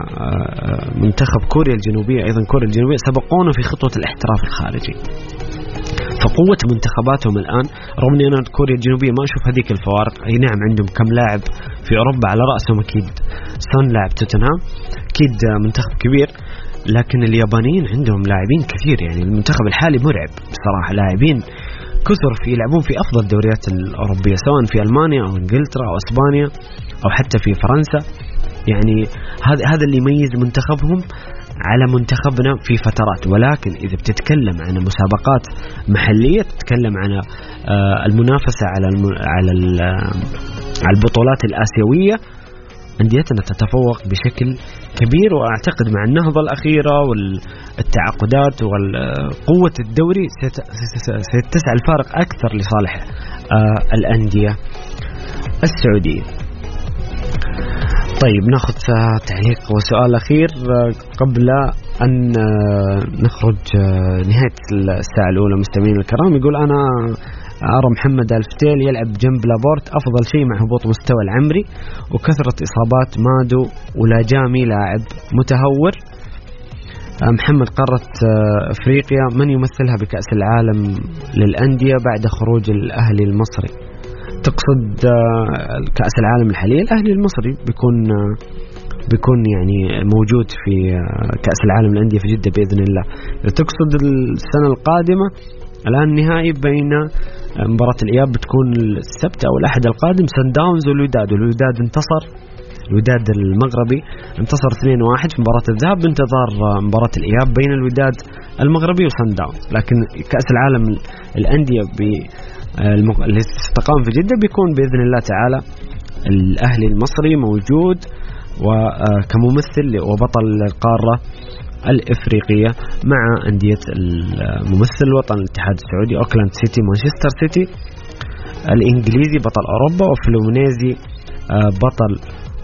ومنتخب كوريا الجنوبية، أيضا كوريا الجنوبية سبقونا في خطوة الاحتراف الخارجي. فقوة منتخباتهم الآن، رغم أن أنا كوريا الجنوبية ما أشوف هذيك الفوارق. أي نعم عندهم كم لاعب في أوروبا، على رأسهم أكيد سون لاعب توتنهام، أكيد منتخب كبير، لكن اليابانيين عندهم لاعبين كثير. يعني المنتخب الحالي مرعب بصراحة، لاعبين كثر في يلعبون في أفضل الدوريات الأوروبية، سواء في ألمانيا أو إنجلترا أو إسبانيا أو حتى في فرنسا. يعني هذا اللي يميز منتخبهم على منتخبنا في فترات. ولكن إذا بتتكلم عن مسابقات محلية، تتكلم عن المنافسة على البطولات الآسيوية، أنديتنا تتفوق بشكل كبير. وأعتقد مع النهضة الأخيرة والتعاقدات وقوة الدوري ستتسع الفارق أكثر لصالح الأندية السعودية. طيب ناخذ تعليق وسؤال أخير قبل أن نخرج نهاية الساعة الأولى. مستمعين الكرام، يقول أنا أرى محمد الفتيل يلعب جنب لابورت أفضل شيء مع هبوط مستوى العمري وكثرة إصابات مادو ولاجامي لاعب متهور. محمد، قارة أفريقيا من يمثلها بكأس العالم للأندية بعد خروج الأهلي المصري؟ تقصد كأس العالم الحالي؟ الأهلي المصري بيكون يعني موجود في كأس العالم للأندية في جدة بإذن الله. تقصد السنة القادمة، الآن نهائي بين مباراة الإياب بتكون السبت أو الأحد القادم، سان داونز والوداد انتصر، الوداد المغربي انتصر 2-1 في مباراة الذهاب، بانتظار مباراة الإياب بين الوداد المغربي وسان داونز. لكن كأس العالم الأندية اللي تقام في جدة بيكون بإذن الله تعالى الأهلي المصري موجود وكممثل وبطل القارة الإفريقية مع أندية الممثل الوطن الاتحاد السعودي، أوكلاند سيتي، مانشستر سيتي الإنجليزي بطل أوروبا، وفلومينيزي بطل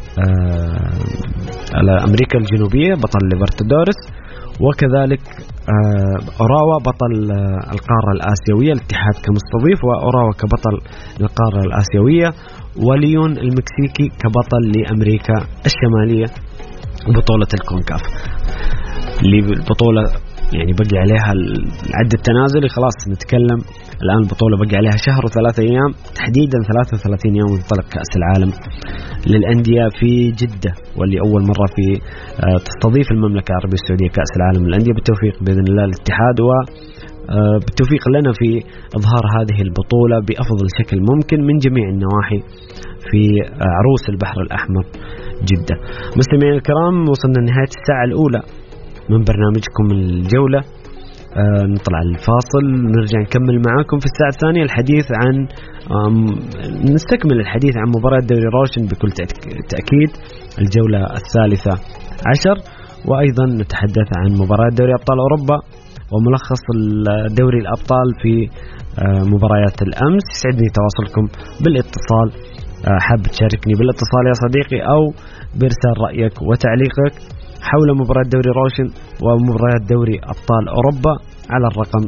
أمريكا الجنوبية بطل ليبرتادورس، وكذلك أوراوا بطل القارة الآسيوية، الاتحاد كمستضيف وأوراوا كبطل القارة الآسيوية، وليون المكسيكي كبطل لأمريكا الشمالية بطولة الكونكاف. اللي البطولة يعني بقي عليها العد التنازلي، خلاص نتكلم الآن البطولة بقي عليها شهر و3 أيام، تحديدا 33 يوم وانطلق كأس العالم للأندية في جدة، واللي أول مرة في تستضيف المملكة العربية السعودية كأس العالم للأندية، بالتوفيق بإذن الله للاتحاد بالتوفيق لنا في إظهار هذه البطولة بأفضل شكل ممكن من جميع النواحي في عروس البحر الأحمر جدة. مستمعين الكرام، وصلنا لنهاية الساعة الأولى من برنامجكم الجولة. نطلع الفاصل، نرجع نكمل معاكم في الساعة الثانية الحديث عن نستكمل الحديث عن مباراة دوري روشن بكل تأكيد الجولة 13، وأيضا نتحدث عن مباراة دوري أبطال أوروبا وملخص دوري الأبطال في مباريات الأمس. يسعدني تواصلكم بالاتصال، حاب تشاركني بالاتصال يا صديقي أو بإرسال رأيك وتعليقك حول مباراة دوري روشن ومباريات دوري أبطال أوروبا على الرقم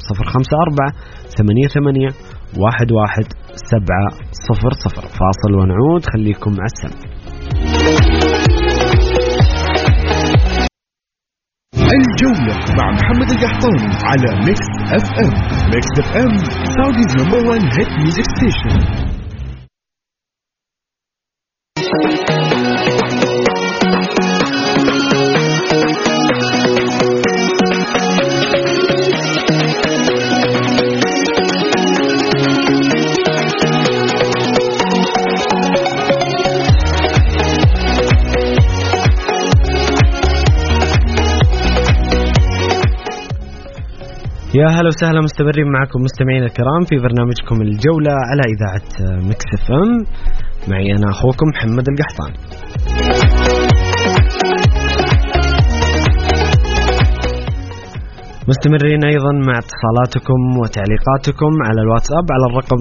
054-88-11700. فاصل ونعود، خليكم مع السلامة. الجولة مع محمد القحطاني على ميكس اف ام. ميكس اف ام سعوديز نمبر 1 هيت ميوزك ستيشن. يا هلا وسهلا، مستمرين معكم مستمعين الكرام في برنامجكم الجولة على إذاعة ميكس اف ام. معي أنا أخوكم محمد القحطاني. مستمرين أيضا مع اتصالاتكم وتعليقاتكم على الواتساب على الرقم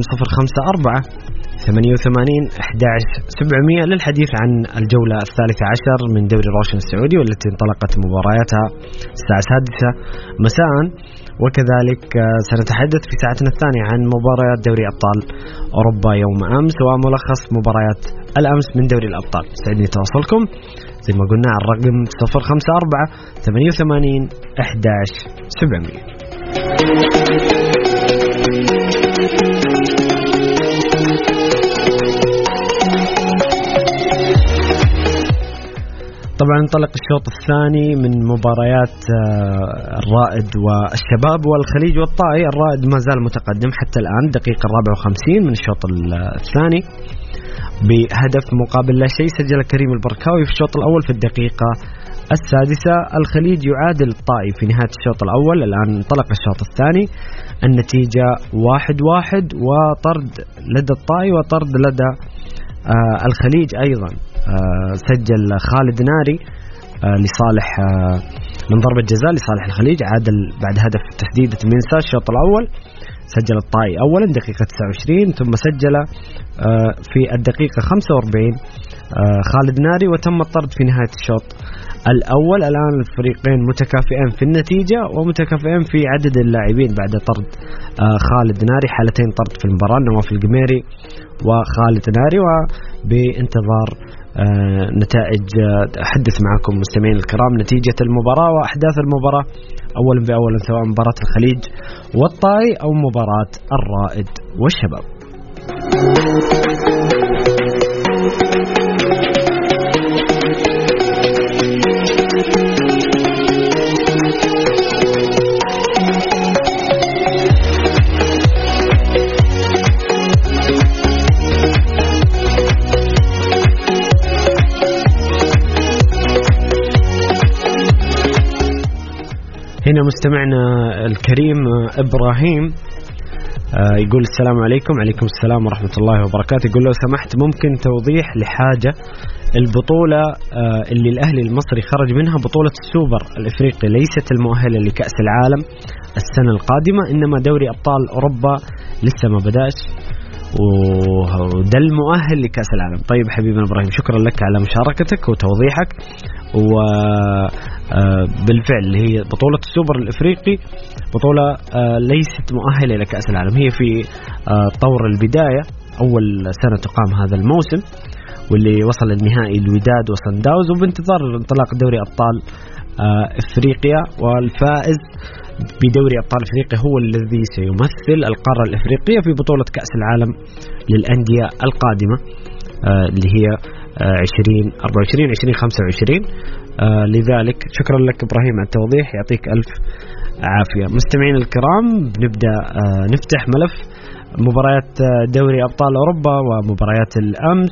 054-88-11700 للحديث عن الجولة 13 من دوري روشن السعودي، والتي انطلقت مبارياتها الساعة 6 مساء. وكذلك سنتحدث في ساعتنا الثانية عن مباريات دوري أبطال أوروبا يوم أمس وملخص مباريات الأمس من دوري الأبطال. سعدني تواصلكم زي ما قلنا على الرقم 054-88-11700. طبعا انطلق الشوط الثاني من مباريات الرائد والشباب والخليج والطائي. الرائد ما زال متقدم حتى الآن، دقيقة 54 من الشوط الثاني بهدف مقابل لا شيء سجل كريم البركاوي في الشوط الأول في الدقيقة 6. الخليج يعادل الطائي في نهاية الشوط الأول. الآن انطلق الشوط الثاني، النتيجة 1-1 وطرد لدى الطائي وطرد لدى الخليج أيضا. سجل خالد ناري لصالح من ضربة جزاء لصالح الخليج، عادل بعد هدف تسديدة منسا الشوط الأول. سجل الطائي أولا دقيقة 29، ثم سجل في الدقيقة 45 خالد ناري، وتم الطرد في نهاية الشوط الأول. الآن الفريقين متكافئين في النتيجة ومتكافئين في عدد اللاعبين بعد طرد خالد ناري، حالتين طرد في المباراة، نواف القميري وخالد ناري. وبانتظار نتائج أحدث معكم مستمعين الكرام نتيجة المباراة وأحداث المباراة أولا بأولا، سواء مباراة الخليج والطائي أو مباراة الرائد والشباب. هنا مستمعنا الكريم إبراهيم يقول السلام عليكم. عليكم السلام ورحمة الله وبركاته. يقول لو سمحت ممكن توضيح لحاجة البطولة اللي الأهلي المصري خرج منها، بطولة السوبر الإفريقي ليست المؤهلة لكأس العالم السنة القادمة، إنما دوري أبطال أوروبا لسه ما بدأش وده المؤهل لكأس العالم. طيب حبيبنا إبراهيم، شكرا لك على مشاركتك وتوضيحك. وبالفعل هي بطولة السوبر الإفريقي بطولة ليست مؤهلة لكأس العالم، هي في طور البداية، أول سنة تقام هذا الموسم، واللي وصل النهائي الوداد وصن داونز، وبانتظار انطلاق دوري أبطال إفريقيا، والفائز بدوري أبطال إفريقيا هو الذي سيمثل القارة الإفريقية في بطولة كأس العالم للأندية القادمة اللي هي 2024 2025. لذلك شكرا لك إبراهيم على التوضيح، يعطيك ألف عافية. مستمعين الكرام، نبدأ نفتح ملف مباريات دوري أبطال أوروبا ومباريات الأمس.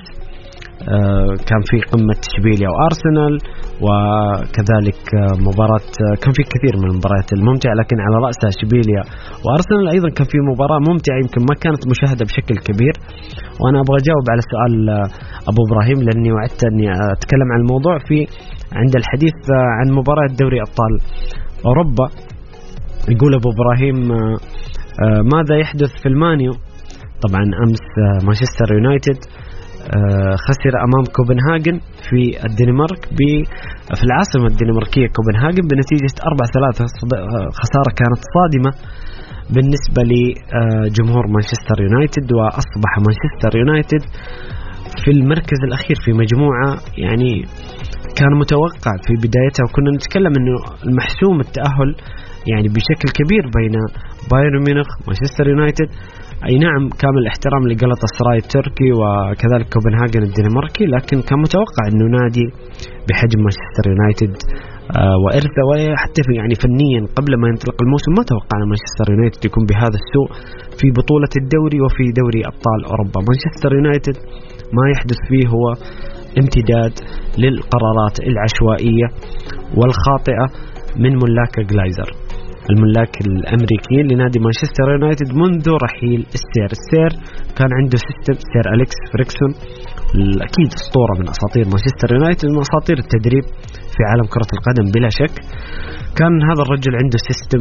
كان في قمة إشبيلية وأرسنال، وكذلك مباراة كان في كثير من المباريات الممتعة، لكن على رأسها إشبيلية وأرسنال. أيضا كان في مباراة ممتعة يمكن ما كانت مشاهدة بشكل كبير، وأنا أبغى أجاوب على سؤال أبو إبراهيم لأني وعدت أني أتكلم عن الموضوع في عند الحديث عن مباراة دوري أبطال أوروبا. يقول أبو إبراهيم ماذا يحدث في المانيو؟ طبعا أمس مانشستر يونايتد خسر أمام كوبنهاجن في الدنمارك في العاصمة الدنماركية كوبنهاجن بنتيجة 4-3. خسارة كانت صادمة بالنسبة لجمهور مانشستر يونايتد، وأصبح مانشستر يونايتد في المركز الأخير في مجموعة يعني كان متوقع في بدايتها، وكنا نتكلم أنه المحسوم التأهل يعني بشكل كبير بين بايرن ميونخ مانشستر يونايتد. أي نعم كامل الاحترام لجالاطاسراي التركي وكذلك كوبنهاجن الدنماركي، لكن كان متوقع أنه نادي بحجم مانشستر يونايتد وإرثه وحتى يعني فنيا قبل ما ينطلق الموسم ما توقعنا مانشستر يونايتد يكون بهذا السوء في بطولة الدوري وفي دوري أبطال أوروبا. مانشستر يونايتد ما يحدث فيه هو امتداد للقرارات العشوائية والخاطئة من ملاك جلايزر، الملاك الأمريكيين لنادي مانشستر يونايتد منذ رحيل السير كان عنده سيستم. سير أليكس فريكسون أكيد أسطورة من أساطير مانشستر يونايتد، من أساطير التدريب في عالم كرة القدم بلا شك. كان هذا الرجل عنده سيستم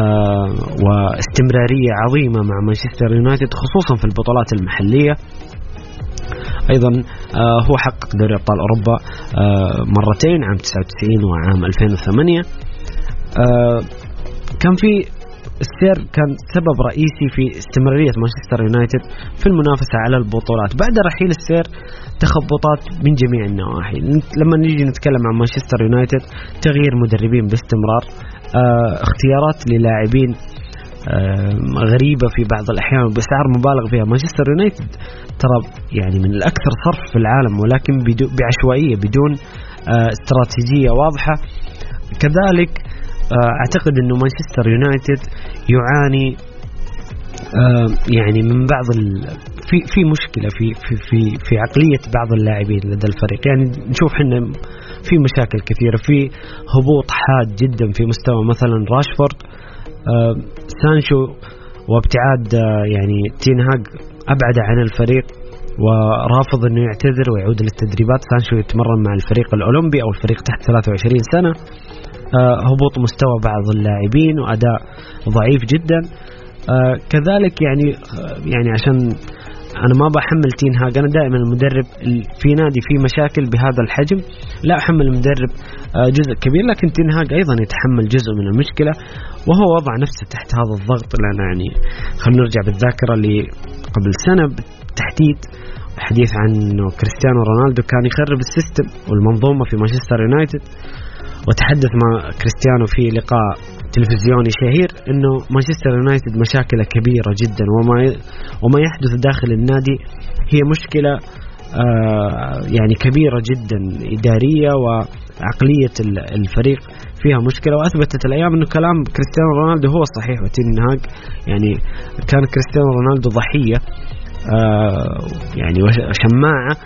واستمرارية عظيمة مع مانشستر يونايتد خصوصا في البطولات المحلية. أيضا هو حقق دوري أبطال أوروبا مرتين، عام 99 وعام 2008. كان في السير كان سبب رئيسي في استمرارية مانشستر يونايتد في المنافسة على البطولات. بعد رحيل السير تخبطات من جميع النواحي. لما نيجي نتكلم عن مانشستر يونايتد، تغيير مدربين باستمرار، اختيارات للاعبين غريبة في بعض الأحيان بأسعار مبالغ فيها. مانشستر يونايتد ترى يعني من الأكثر صرف في العالم، ولكن بعشوائية بدون استراتيجية واضحة. كذلك أعتقد أنه مانشستر يونايتد يعاني يعني من بعض في مشكلة في عقلية بعض اللاعبين لدى الفريق. يعني نشوف حنا في مشاكل كثيرة، في هبوط حاد جدا في مستوى مثلا راشفورد، سانشو، وابتعاد يعني تينهاج أبعد عن الفريق ورافض أنه يعتذر ويعود للتدريبات. سانشو يتمرن مع الفريق الأولمبي أو الفريق تحت 23 سنة. هبوط مستوى بعض اللاعبين وأداء ضعيف جدا. كذلك يعني عشان أنا ما بحمل تينهاج، أنا دائما المدرب في نادي في مشاكل بهذا الحجم لا أحمل المدرب جزء كبير، لكن تينهاج أيضا يتحمل جزء من المشكلة وهو وضع نفسه تحت هذا الضغط. لأن يعني خلينا نرجع بالذاكرة لقبل سنة بالتحديد، الحديث عن كريستيانو رونالدو كان يخرب السيستم والمنظومة في مانشستر يونايتد، وتحدث مع كريستيانو في لقاء تلفزيوني شهير انه مانشستر يونايتد مشاكله كبيرة جدا، وما يحدث داخل النادي هي مشكلة يعني كبيرة جدا إدارية، وعقلية الفريق فيها مشكلة. وأثبتت الأيام أنه كلام كريستيانو رونالدو هو الصحيح، وتنهاج يعني كان كريستيانو رونالدو ضحية يعني شماعة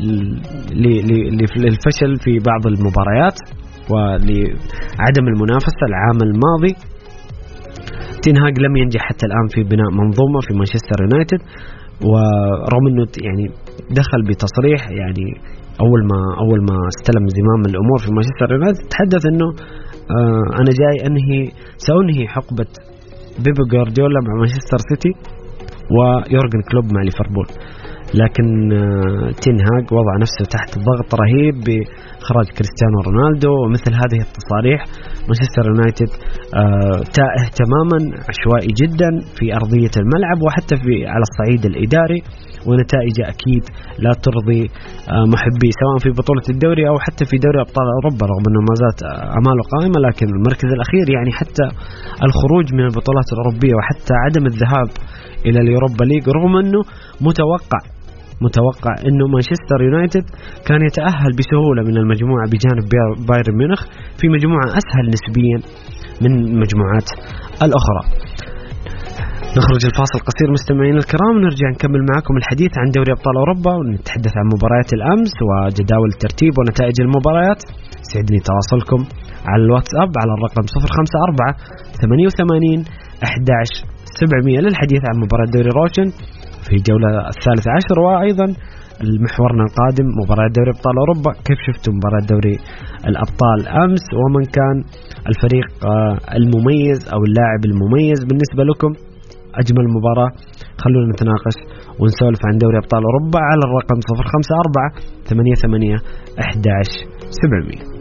للفشل في بعض المباريات ولعدم المنافسة العام الماضي. تنهاج لم ينجح حتى الآن في بناء منظومة في مانشستر يونايتد، ورغم أنه يعني دخل بتصريح يعني أول ما استلم زمام الأمور في مانشستر يونايتد تحدث أنه أنا جاي سأنهي حقبة بيب غوارديولا مع مانشستر سيتي ويورغن كلوب مع ليفربول. لكن تنهاج وضع نفسه تحت ضغط رهيب بإخراج كريستيانو رونالدو ومثل هذه التصاريح. مانشستر يونايتد تائه تماما، عشوائي جدا في أرضية الملعب وحتى على الصعيد الإداري، ونتائج أكيد لا ترضي محبي سواء في بطولة الدوري أو حتى في دوري أبطال أوروبا، رغم أنه ما زالت أماله قائمة. لكن المركز الأخير يعني حتى الخروج من البطولات الأوروبية وحتى عدم الذهاب إلى اليوروبا ليج، رغم أنه متوقع أنه مانشستر يونايتد كان يتأهل بسهولة من المجموعة بجانب بايرن ميونخ في مجموعة أسهل نسبيا من المجموعات الأخرى. نخرج الفاصل قصير مستمعين الكرام، ونرجع نكمل معكم الحديث عن دوري أبطال أوروبا، ونتحدث عن مباريات الأمس وجداول الترتيب ونتائج المباريات. سعدني تواصلكم على الواتساب على الرقم 054 88 11 700 للحديث عن مباراة دوري روشن في الجولة 13، وأيضا المحورنا القادم مباراة دوري أبطال أوروبا. كيف شفتوا مباراة دوري الأبطال أمس، ومن كان الفريق المميز أو اللاعب المميز بالنسبة لكم؟ أجمل مباراة. خلونا نتناقش ونسولف عن دوري أبطال أوروبا على الرقم 054 88 11 700.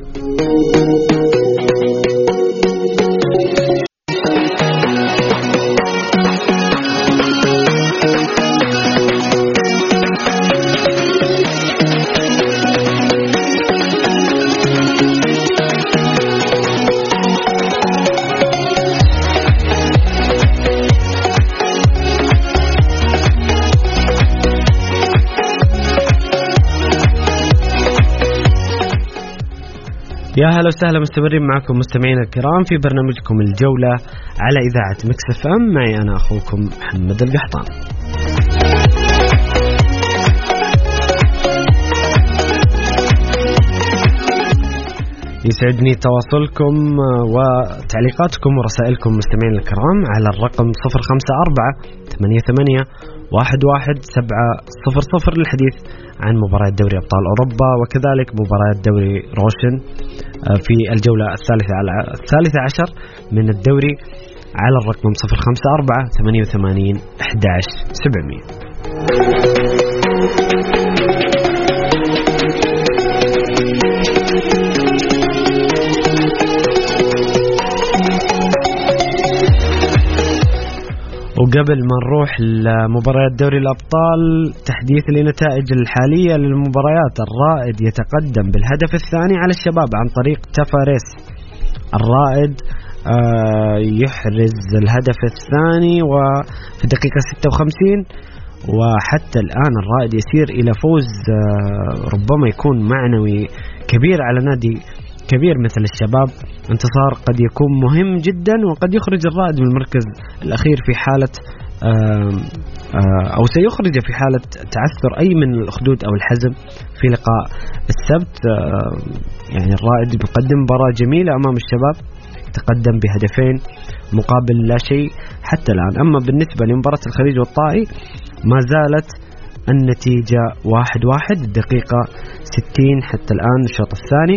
يا هلا وسهلا، مستمرين معكم مستمعين الكرام في برنامجكم الجولة على إذاعة ميكس اف ام. معي أنا أخوكم محمد القحطان. يسعدني تواصلكم وتعليقاتكم ورسائلكم مستمعين الكرام على الرقم 054 88 11 700 للحديث عن مباراة دوري أبطال أوروبا وكذلك مباراة دوري روشن في الجولة 13 من الدوري على الرقم 054 88 11 700. وقبل ما نروح لمباريات دوري الأبطال، تحديث لنتائج الحالية للمباريات. الرائد يتقدم بالهدف الثاني على الشباب عن طريق تفاريس. الرائد يحرز الهدف الثاني وفي الدقيقة 56، وحتى الآن الرائد يسير إلى فوز ربما يكون معنوي كبير على نادي كبير مثل الشباب. انتصار قد يكون مهم جدا وقد يخرج الرائد من المركز الأخير في حالة أو سيخرج في حالة تعثر أي من الأخدود أو الحزم في لقاء السبت. يعني الرائد يقدم مباراة جميلة أمام الشباب، تقدم بهدفين مقابل لا شيء حتى الآن. أما بالنسبة لمباراة الخليج والطائي ما زالت النتيجة 1-1 الدقيقة 60 حتى الآن الشوط الثاني.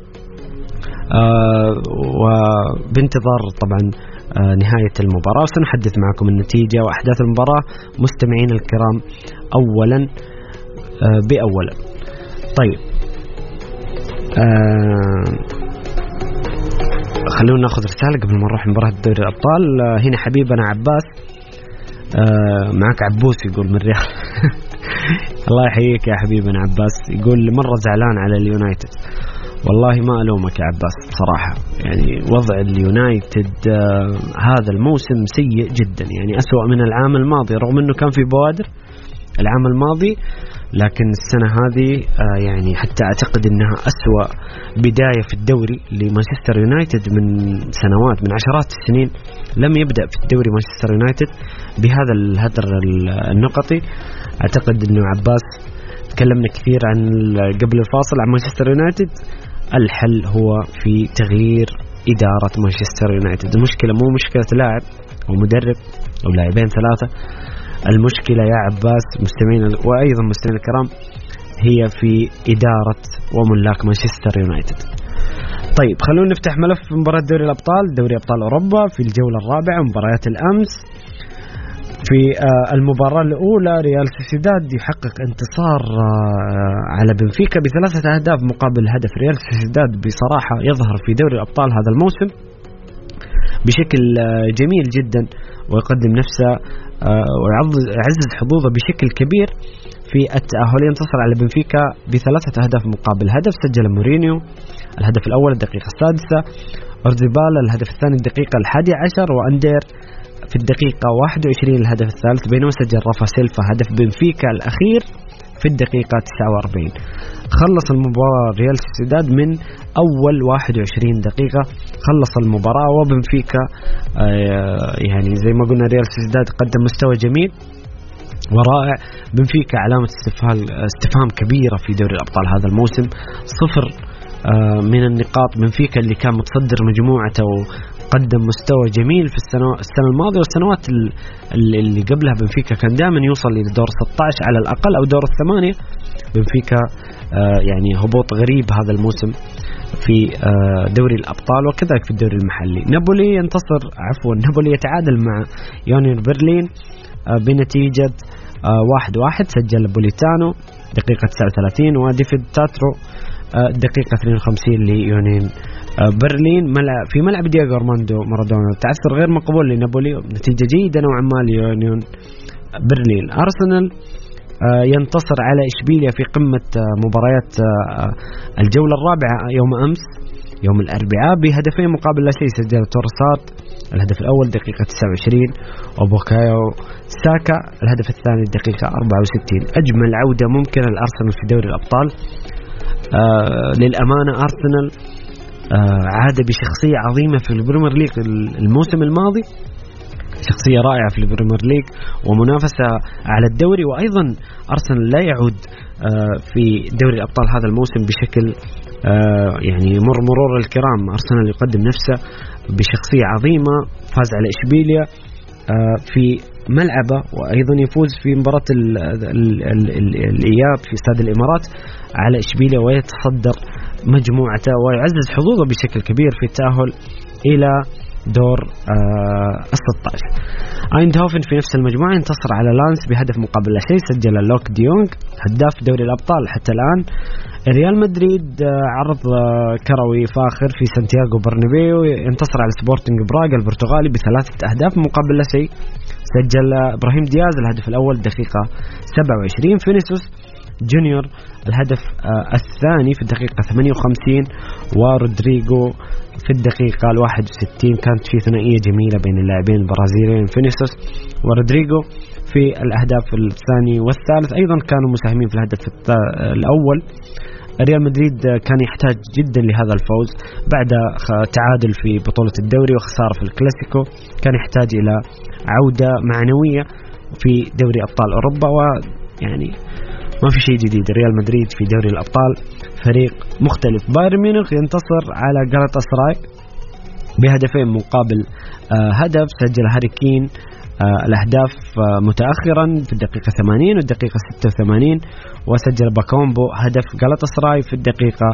وبانتظار طبعا نهاية المباراة سنحدث معكم النتيجة وأحداث المباراة مستمعين الكرام أولا بأولا. طيب خلونا ناخذ رسالة قبل ما نروح مباراة دوري الأبطال. هنا حبيبنا عباس، معك عبوس يقول من الرياض. الله يحييك يا حبيبنا عباس. يقول مرة زعلان على اليونايتد. والله ما ألومك يا عباس صراحة، يعني وضع اليونايتد هذا الموسم سيء جدا، يعني أسوأ من العام الماضي، رغم أنه كان في بوادر العام الماضي، لكن السنة هذه يعني حتى أعتقد أنها أسوأ بداية في الدوري لمانشستر يونايتد من سنوات، من عشرات السنين لم يبدأ في الدوري مانشستر يونايتد بهذا الهدر النقطي. أعتقد أنه عباس تكلمنا كثير عن قبل الفاصل عن مانشستر يونايتد. الحل هو في تغيير إدارة مانشستر يونايتد. المشكلة مو مشكلة لاعب أو مدرب أو لاعبين ثلاثة، المشكلة يا عباس مستمعين وأيضا مستمعين الكرام هي في إدارة وملاك مانشستر يونايتد. طيب خلونا نفتح ملف مباراة دوري الأبطال، دوري أبطال أوروبا في الجولة الرابعة. مباريات الأمس في المباراة الأولى ريال سوسيداد يحقق انتصار على بنفيكا ب3 أهداف مقابل هدف. ريال سوسيداد بصراحة يظهر في دوري الأبطال هذا الموسم بشكل جميل جدا ويقدم نفسه ويعزز حظوظه بشكل كبير في التأهل. ينتصر على بنفيكا ب3 أهداف مقابل هدف. سجل مورينيو الهدف الأول الدقيقة 6، أرزبال الهدف الثاني الدقيقة 11، وأندير في الدقيقة 21 الهدف الثالث، بينما سجل رافا سيلفا هدف بنفيكا الأخير في الدقيقة 49. خلص المباراة ريال سوسيداد من أول 21 دقيقة خلص المباراة، وبنفيكا يعني زي ما قلنا ريال سوسيداد قدم مستوى جميل ورائع. بنفيكا علامة استفهام كبيرة في دوري الأبطال هذا الموسم، 0 من النقاط. بنفيكا اللي كان متصدر مجموعته وقدم مستوى جميل في السنة الماضية والسنوات اللي قبلها. بنفيكا كان دائما يوصل إلى دور 16 على الأقل أو دور 8. بنفيكا يعني هبوط غريب هذا الموسم في دوري الأبطال وكذلك في الدوري المحلي. نابولي نابولي يتعادل مع يونيون برلين بنتيجة 1-1. سجل بوليتانو دقيقة 39 وديفيد تاترو دقيقة 52 ليونين برلين في ملعب دياغو أرماندو مارادونا. تعثر غير مقبول لنابولي، نتيجة جيدة نوعا ما ليونيون برلين. أرسنال ينتصر على إشبيليا في قمة مباريات الجولة الرابعة يوم أمس يوم الأربعاء بهدفين مقابل لا شيء. سجل تورسات الهدف الأول دقيقة 29 وبوكايو ساكا الهدف الثاني دقيقة 64. أجمل عودة ممكنة لأرسنال في دوري الأبطال. للأمانة أرسنال عاد بشخصية عظيمة في البريمير ليج الموسم الماضي، شخصية رائعة في البريمير ليج ومنافسة على الدوري. وأيضا أرسنال لا يعود في دوري الأبطال هذا الموسم بشكل يعني مرور الكرام. أرسنال يقدم نفسه بشخصية عظيمة، فاز على إشبيليا في ملعبه، وأيضا يفوز في مباراة الإياب في استاد الإمارات على إشبيليا ويتصدر مجموعته ويعزز حظوظه بشكل كبير في التأهل إلى دور 16. ايندهوفن في نفس المجموعة ينتصر على لانس بهدف مقابل لا شيء. سجل لوك ديونغ هداف دوري الأبطال حتى الآن. ريال مدريد عرض كروي فاخر في سانتياغو برنابيو، ينتصر على سبورتنج براغ البرتغالي ب3 أهداف مقابل لا شيء. سجل إبراهيم دياز الهدف الأول دقيقة 27. فينيسيوس جونيور الهدف الثاني في الدقيقة 58 ورودريغو في الدقيقة 61. كانت في ثنائية جميلة بين اللاعبين البرازيليين فينيسيوس ورودريغو في الأهداف الثاني والثالث. أيضا كانوا مساهمين في الهدف الأول. ريال مدريد كان يحتاج جدا لهذا الفوز بعد تعادل في بطولة الدوري وخسارة في الكلاسيكو، كان يحتاج إلى عودة معنوية في دوري أبطال أوروبا. ويعني ما في شيء جديد، ريال مدريد في دوري الأبطال فريق مختلف. بايرن ميونخ ينتصر على غالاتاسراي بهدفين مقابل هدف. سجل هاري كين الأهداف متأخرا في الدقيقة 80 والدقيقة 86، وسجل باكومبو هدف غالاتاسراي في الدقيقة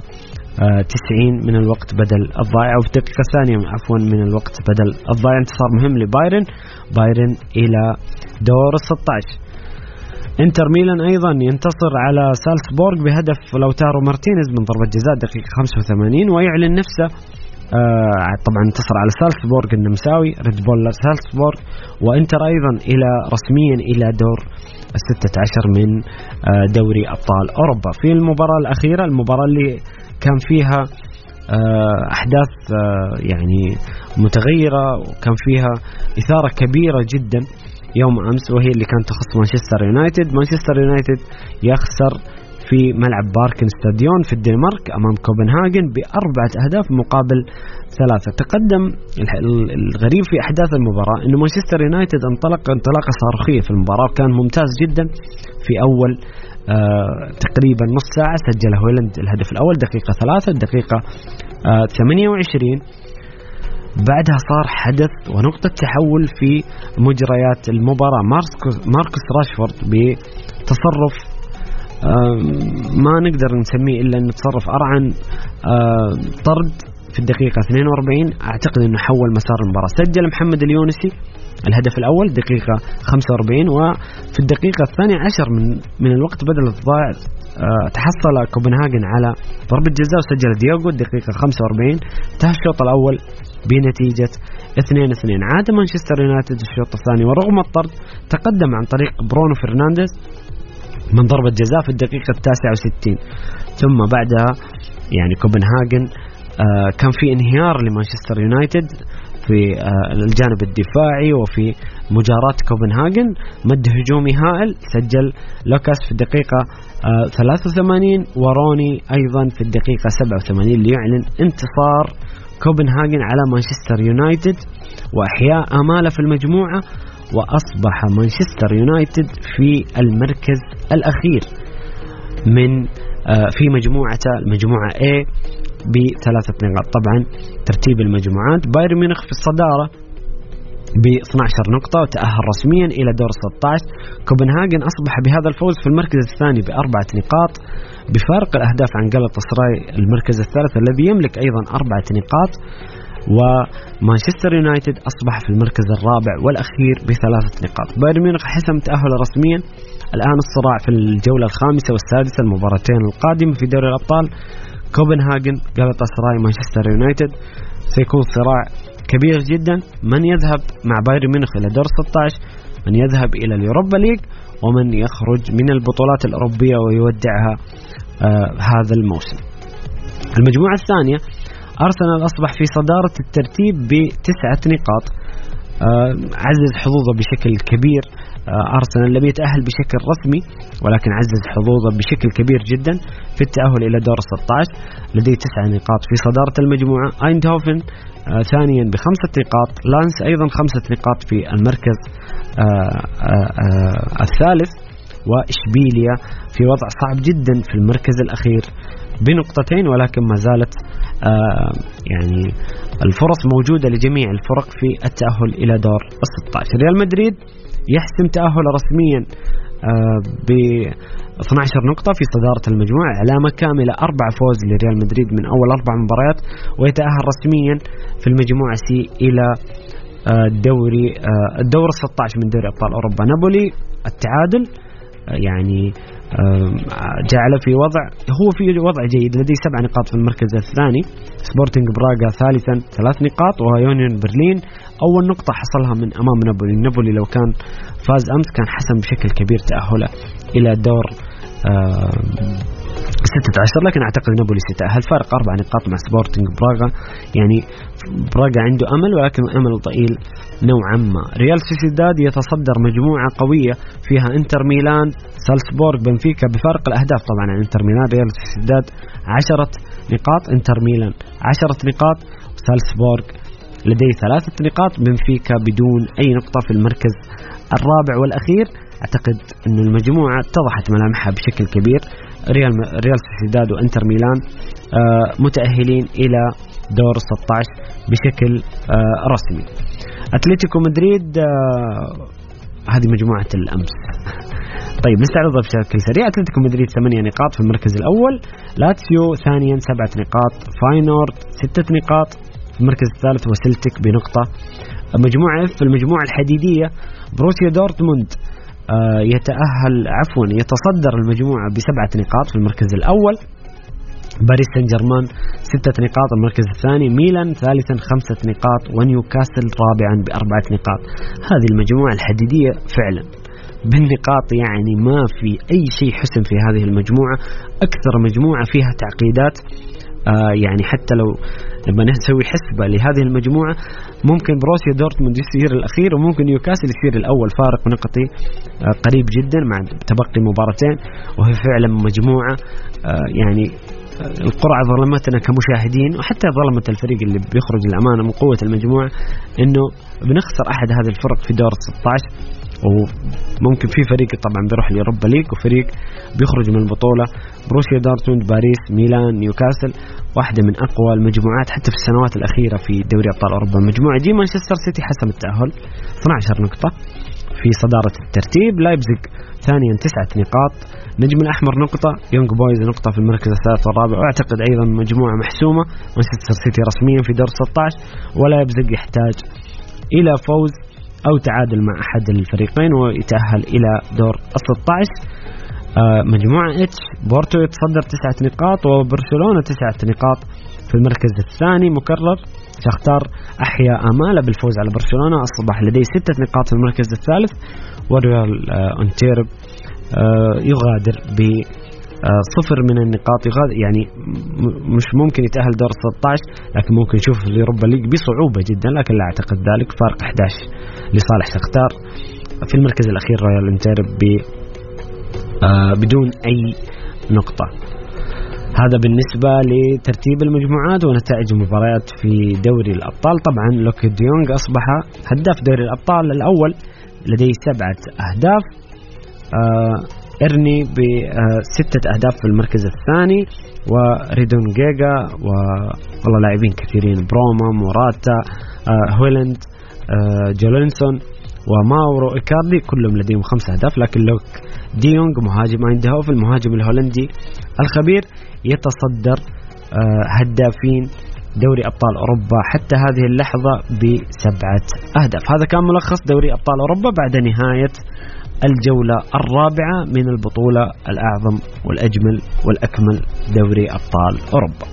90 من الوقت بدل الضائع، وفي الدقيقة الثانية من الوقت بدل الضائع. انتصار مهم لبايرن إلى دور 16. انتر ميلان أيضا ينتصر على سالزبورغ بهدف لوتارو مارتينيز من ضربة جزاء دقيقة 85 ويعلن نفسه طبعا انتصر على سالزبورغ النمساوي ريد بول سالزبورغ. وانتر أيضا رسميا إلى دور 16 من دوري أبطال أوروبا. في المباراة الأخيرة، المباراة اللي كان فيها أحداث يعني متغيرة وكان فيها إثارة كبيرة جدا يوم أمس، وهي اللي كانت تخص مانشستر يونايتد يخسر في ملعب باركن ستاديون في الدنمارك أمام كوبنهاجن ب4 أهداف مقابل 3. تقدم الغريب في أحداث المباراة أن مانشستر يونايتد انطلق انطلاقة صاروخية في المباراة، وكان ممتاز جدا في أول تقريبا نص ساعة. سجل هويلاند الهدف الأول دقيقة 3 الدقيقة 28. بعدها صار حدث ونقطة تحول في مجريات المباراة. ماركوس راشفورد بتصرف ما نقدر نسميه إلا أنه تصرف أرعن، طرد في الدقيقة 42 أعتقد أنه حول مسار المباراة. سجل محمد اليونسي الهدف الأول دقيقة 45، وفي الدقيقة 12 من الوقت بدل الضائع تحصل كوبنهاجن على ضربة جزاء وسجل دياغو الدقيقة 45. انتهى الشوط الأول بنتيجة 2-2. عاد مانشستر يونايتد الشوط الثاني ورغم الطرد تقدم عن طريق برونو فرنانديز من ضربة جزاء في الدقيقة 69. ثم بعدها يعني كوبنهاجن كان في انهيار لمانشستر يونايتد في الجانب الدفاعي وفي مجاراة كوبنهاغن، مد هجومي هائل سجل لوكاس في الدقيقة 83 وروني أيضا في الدقيقة 87 ليعلن انتصار كوبنهاغن على مانشستر يونايتد وإحياء آماله في المجموعة، وأصبح مانشستر يونايتد في المركز الأخير من في مجموعة المجموعة A ب3 نقاط. طبعا ترتيب المجموعات بايرن ميونخ في الصدارة ب12 نقطة وتأهل رسميا إلى دور 16. كوبنهاغن أصبح بهذا الفوز في المركز الثاني ب4 نقاط بفارق الأهداف عن جالاطاسراي المركز الثالث الذي يملك أيضا 4 نقاط. ومانشستر يونايتد أصبح في المركز الرابع والأخير ب3 نقاط. بايرن ميونخ حسم تأهله رسميا. الآن الصراع في الجولة الخامسة والسادسة المباراتين القادمة في دوري الأبطال كوبنهاغن جالاطاسراي مانشستر يونايتد، سيكون صراع كبير جدا. من يذهب مع بايرن ميونخ إلى دور 16، من يذهب إلى اليوروبا ليج، ومن يخرج من البطولات الأوروبية ويودعها هذا الموسم. المجموعة الثانية أرسنال أصبح في صدارة الترتيب ب9 نقاط، عزز حظوظه بشكل كبير. أرسنال لم يتأهل بشكل رسمي ولكن عزز حظوظه بشكل كبير جدا في التأهل إلى دور 16 لديه 9 نقاط في صدارة المجموعة. أيندهوفن ثانيا ب5 نقاط، لانس أيضا 5 نقاط في المركز الثالث، وإشبيليا في وضع صعب جدا في المركز الأخير بنقطتين، ولكن ما زالت يعني الفرص موجودة لجميع الفرق في التأهل إلى دور 16. ريال مدريد يحسم تأهل رسميا ب 12 نقطة في صدارة المجموعة، علامة كاملة 4 فوز لريال مدريد من أول 4 مباريات، ويتأهل رسميا في المجموعة سي إلى الدور 16 من دوري أبطال أوروبا. نابولي التعادل يعني جعل في وضع جيد، لديه 7 نقاط في المركز الثاني. سبورتنج براغا ثالثا 3 نقاط، ويونيون برلين أول نقطة حصلها من أمام نابولي. نابولي لو كان فاز أمس كان حسم بشكل كبير تأهله إلى دور 16، لكن أعتقد نابولي سيتأهل. فارق 4 نقاط مع سبورتنج براغا، يعني براغا عنده أمل ولكن أمل ضئيل نوعا ما. ريال سوسيداد يتصدر مجموعة قوية فيها انتر ميلان، سالسبورغ، بنفيكا بفارق الأهداف طبعا عن انتر ميلان. ريال سوسيداد 10 نقاط، انتر ميلان 10 نقاط، سالسبورغ لديه 3 نقاط، بنفيكا بدون أي نقطة في المركز الرابع والأخير. أعتقد أن المجموعة اتضحت ملامحها بشكل كبير. ريال سوسيداد وانتر ميلان متأهلين إلى دور 16 بشكل رسمي. أتلتيكو مدريد هذه مجموعة الأمس. طيب نستعرضها بشكل سريع. أتلتيكو مدريد 8 نقاط في المركز الأول، لاتسيو ثانيا 7 نقاط، فاينورد 6 نقاط في المركز الثالث، وسلتيك بنقطة. مجموعة في المجموعة الحديدية بروسيا دورتموند يتصدر المجموعة ب7 نقاط في المركز الأول. باريس سان جيرمان 6 نقاط المركز الثاني، ميلان ثالثا 5 نقاط، ونيوكاسل رابعا ب4 نقاط. هذه المجموعة الحديدية فعلا بالنقاط، يعني ما في أي شيء حسم في هذه المجموعة. أكثر مجموعة فيها تعقيدات، يعني حتى لو لما نسوي حسبة لهذه المجموعة ممكن بروسيا دورتموند يصير الأخير وممكن نيوكاسل يصير الأول، فارق نقطي قريب جدا مع تبقي مباراتين. وهي فعلا مجموعة يعني القرعة ظلمتنا كمشاهدين، وحتى ظلمت الفريق اللي بيخرج الأمانة من قوة المجموعة، إنه بنخسر أحد هذه الفرق في دور 16، وممكن في فريق طبعا بيروح لأوروبا ليج وفريق بيخرج من البطولة. بروسيا دورتموند، باريس، ميلان، نيوكاسل، واحدة من أقوى المجموعات حتى في السنوات الأخيرة في دوري أبطال أوروبا. المجموعة دي مانشستر سيتي حسم التأهل 12 نقطة في صدارة الترتيب، لايبزيغ ثانيا 9 نقاط، نجم الأحمر نقطة، يونغ بويز نقطة في المركز الثالث والرابع. وأعتقد أيضا مجموعة محسومة، مانشستر سيتي رسميا في دور 16، ولايبزيغ يحتاج إلى فوز أو تعادل مع أحد الفريقين ويتأهل إلى دور 16. مجموعة اتش بورتو يتصدر 9 نقاط، وبرشلونة 9 نقاط في المركز الثاني مكرر. شختار أحيا آماله بالفوز على برشلونة، أصبح لديه 6 نقاط في المركز الثالث. وريال أنتيرب يغادر صفر من النقاط، يعني مش ممكن يتأهل دور 16، لكن ممكن نشوف اليوروبا ليج بصعوبة جدا، لكن لا أعتقد ذلك. فارق 11 لصالح شختار. في المركز الأخير رويال انترب بدون أي نقطة. هذا بالنسبة لترتيب المجموعات ونتائج المباريات في دوري الأبطال. طبعا لوك ديونغ أصبح هداف دوري الأبطال الأول لديه 7 أهداف، إرني ب6 أهداف في المركز الثاني، وريدون جيجا والله لاعبين كثيرين، بروما، موراتا، هويلند، جولينسون وماورو إيكاردي كلهم لديهم 5 أهداف. لكن لوك ديونغ مهاجم ايندهوفن المهاجم الهولندي الخبير يتصدر هدافين دوري أبطال أوروبا حتى هذه اللحظة ب7 أهداف. هذا كان ملخص دوري أبطال أوروبا بعد نهاية الجولة الرابعة من البطولة الأعظم والأجمل والأكمل دوري أبطال أوروبا.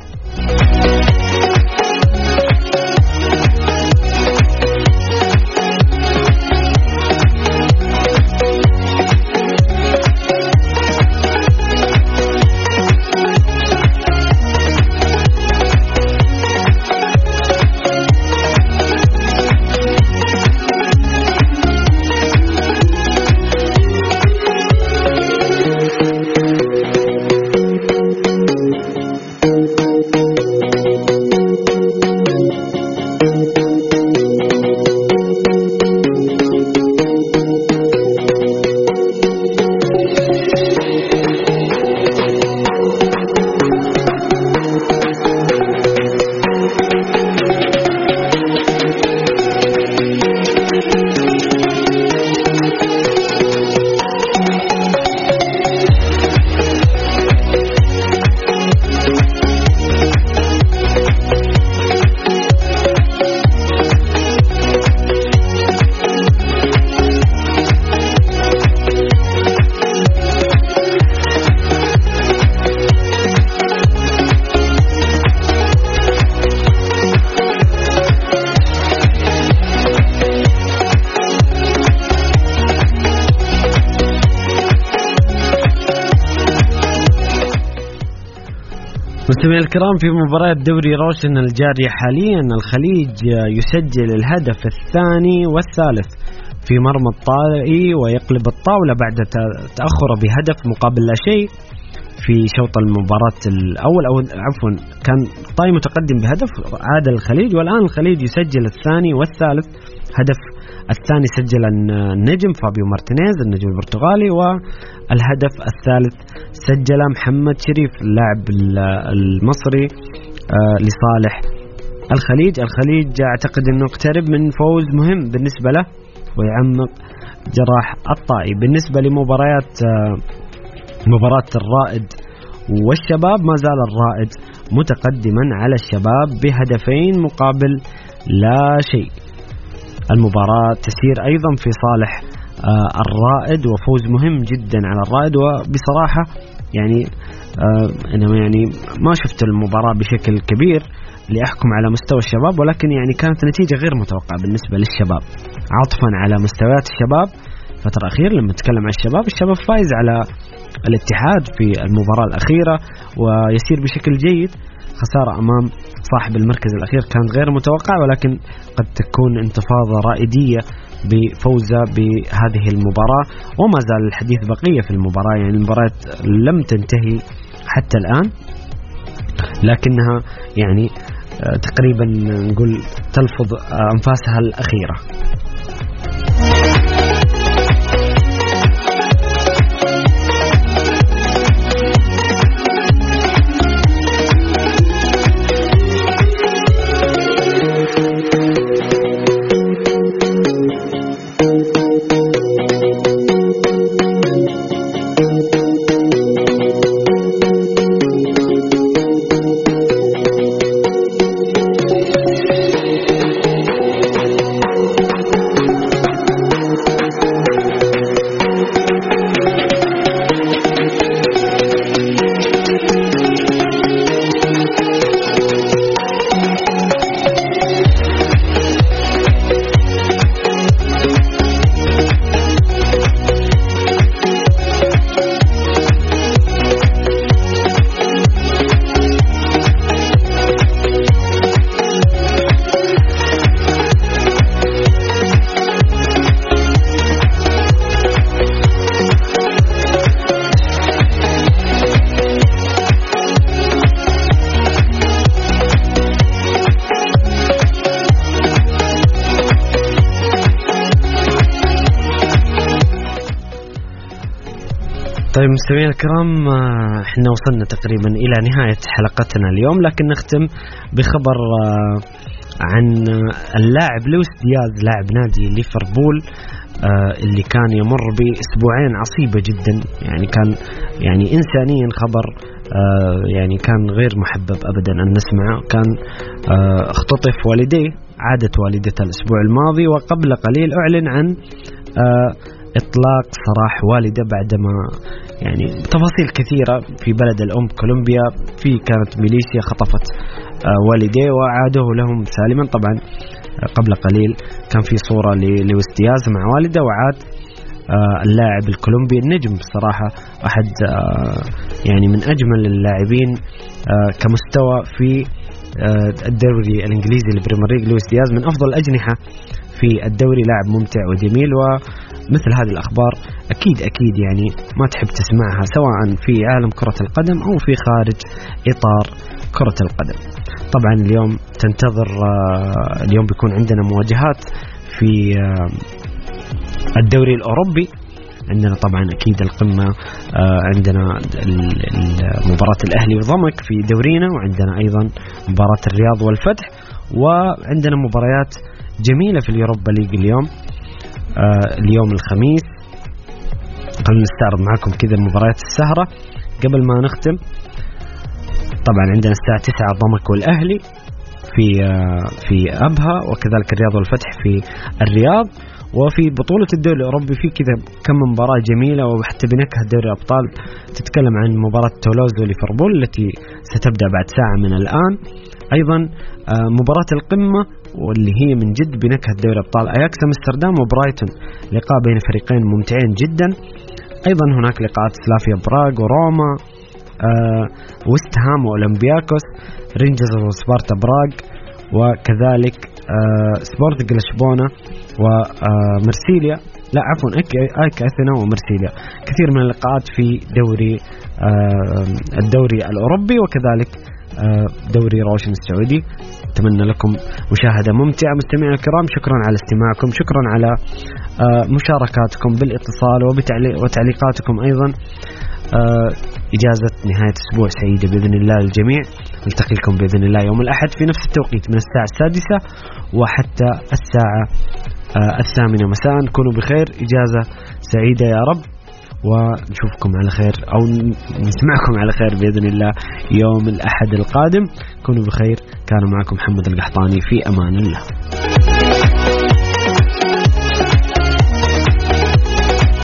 مستمعي الكرام، في مباراة دوري روشن الجاري حاليا الخليج يسجل الهدف الثاني والثالث في مرمى الطائي ويقلب الطاولة بعد تأخره بهدف مقابل لا شيء في شوط المباراة الأول، أو عفوا كان الطائي متقدم بهدف، عاد الخليج والآن الخليج يسجل الثاني والثالث. هدف الثاني سجل النجم فابيو مارتينيز النجم البرتغالي، والهدف الثالث سجل محمد شريف اللاعب المصري لصالح الخليج. الخليج أعتقد أنه اقترب من فوز مهم بالنسبة له ويعمق جراح الطائي. بالنسبة لمباريات مباراة الرائد والشباب، ما زال الرائد متقدما على الشباب بهدفين مقابل لا شيء. المباراة تسير أيضا في صالح الرائد وفوز مهم جدا على الرائد. وبصراحة أنا ما شفت المباراة بشكل كبير لأحكم على مستوى الشباب، ولكن كانت نتيجة غير متوقعة بالنسبة للشباب عطفا على مستويات الشباب. الفترة الأخيرة لما نتكلم عن الشباب فايز على الاتحاد في المباراة الأخيرة ويسير بشكل جيد. خسارة أمام صاحب المركز الأخير كانت غير متوقعة، ولكن قد تكون انتفاضة رائدية بفوزه بهذه المباراة. وما زال الحديث بقية في المباراة، المباراة لم تنتهي حتى الآن، لكنها تقريبا نقول تلفظ أنفاسها الأخيرة. طيب مستمعينا الكرام، احنا وصلنا تقريبا إلى نهاية حلقتنا اليوم، لكن نختم بخبر عن اللاعب لويس دياز لاعب نادي ليفربول اللي كان يمر بأسبوعين عصيبة جدا. يعني كان يعني إنسانيا خبر يعني كان غير محبب أبدا أن نسمعه. كان اختطف والديه، عادت والدته الأسبوع الماضي، وقبل قليل أعلن عن إطلاق سراح والده بعدما يعني تفاصيل كثيرة في بلد الأم كولومبيا. في كانت ميليشيا خطفت والديه وعاده لهم سالما. طبعا قبل قليل كان في صورة للويس دياز مع والده، وعاد اللاعب الكولومبي النجم بصراحة، أحد يعني من أجمل اللاعبين كمستوى في الدوري الإنجليزي البريمير ليج. لويس دياز من أفضل الأجنحة في الدوري، لاعب ممتع وجميل. ومثل هذه الأخبار أكيد يعني ما تحب تسمعها، سواء في عالم كرة القدم أو في خارج إطار كرة القدم. طبعا اليوم تنتظر اليوم بيكون عندنا مواجهات في الدوري الأوروبي. عندنا طبعا أكيد القمة، عندنا مباراة الأهلي وضمك في دورينا، وعندنا أيضا مباراة الرياض والفتح، وعندنا مباريات جميلة في اليوروبا ليج اليوم الخميس. خلينا نستعرض معكم كذا المباريات السهرة قبل ما نختم. طبعا عندنا الساعة 9 ضمك والأهلي في أبها، وكذلك الرياض والفتح في الرياض. وفي بطولة الدوري الأوروبي في كذا كم مباراة جميلة، وحتى بنكهة دوري الأبطال تتكلم عن مباراة تولوز وليفربول التي ستبدأ بعد ساعة من الآن. أيضا مباراة القمة واللي هي من جد بنكهة دوري الأبطال، أياكس أمستردام وبرايتون، لقاء بين فريقين ممتعين جدا. أيضا هناك لقاءات سلافيا براغ وروما، وست هام وأولمبياكوس، رينجرز وسبارتا براغ، وكذلك سبورتنج لشبونة ومرسيليا، لا عفوا ايك اثينا ومرسيليا. كثير من اللقاءات في الدوري الأوروبي، وكذلك دوري روشن السعودي. أتمنى لكم مشاهدة ممتعة مستمعينا الكرام. شكرا على استماعكم، شكرا على مشاركاتكم بالاتصال وتعليقاتكم أيضا. إجازة نهاية أسبوع سعيدة بإذن الله للجميع. نلتقي لكم بإذن الله يوم الأحد في نفس التوقيت من الساعة 6 وحتى الساعة 8 مساء. كونوا بخير، إجازة سعيدة يا رب، ونشوفكم على خير أو نسمعكم على خير بإذن الله يوم الأحد القادم. كونوا بخير. كان معكم محمد القحطاني، في أمان الله.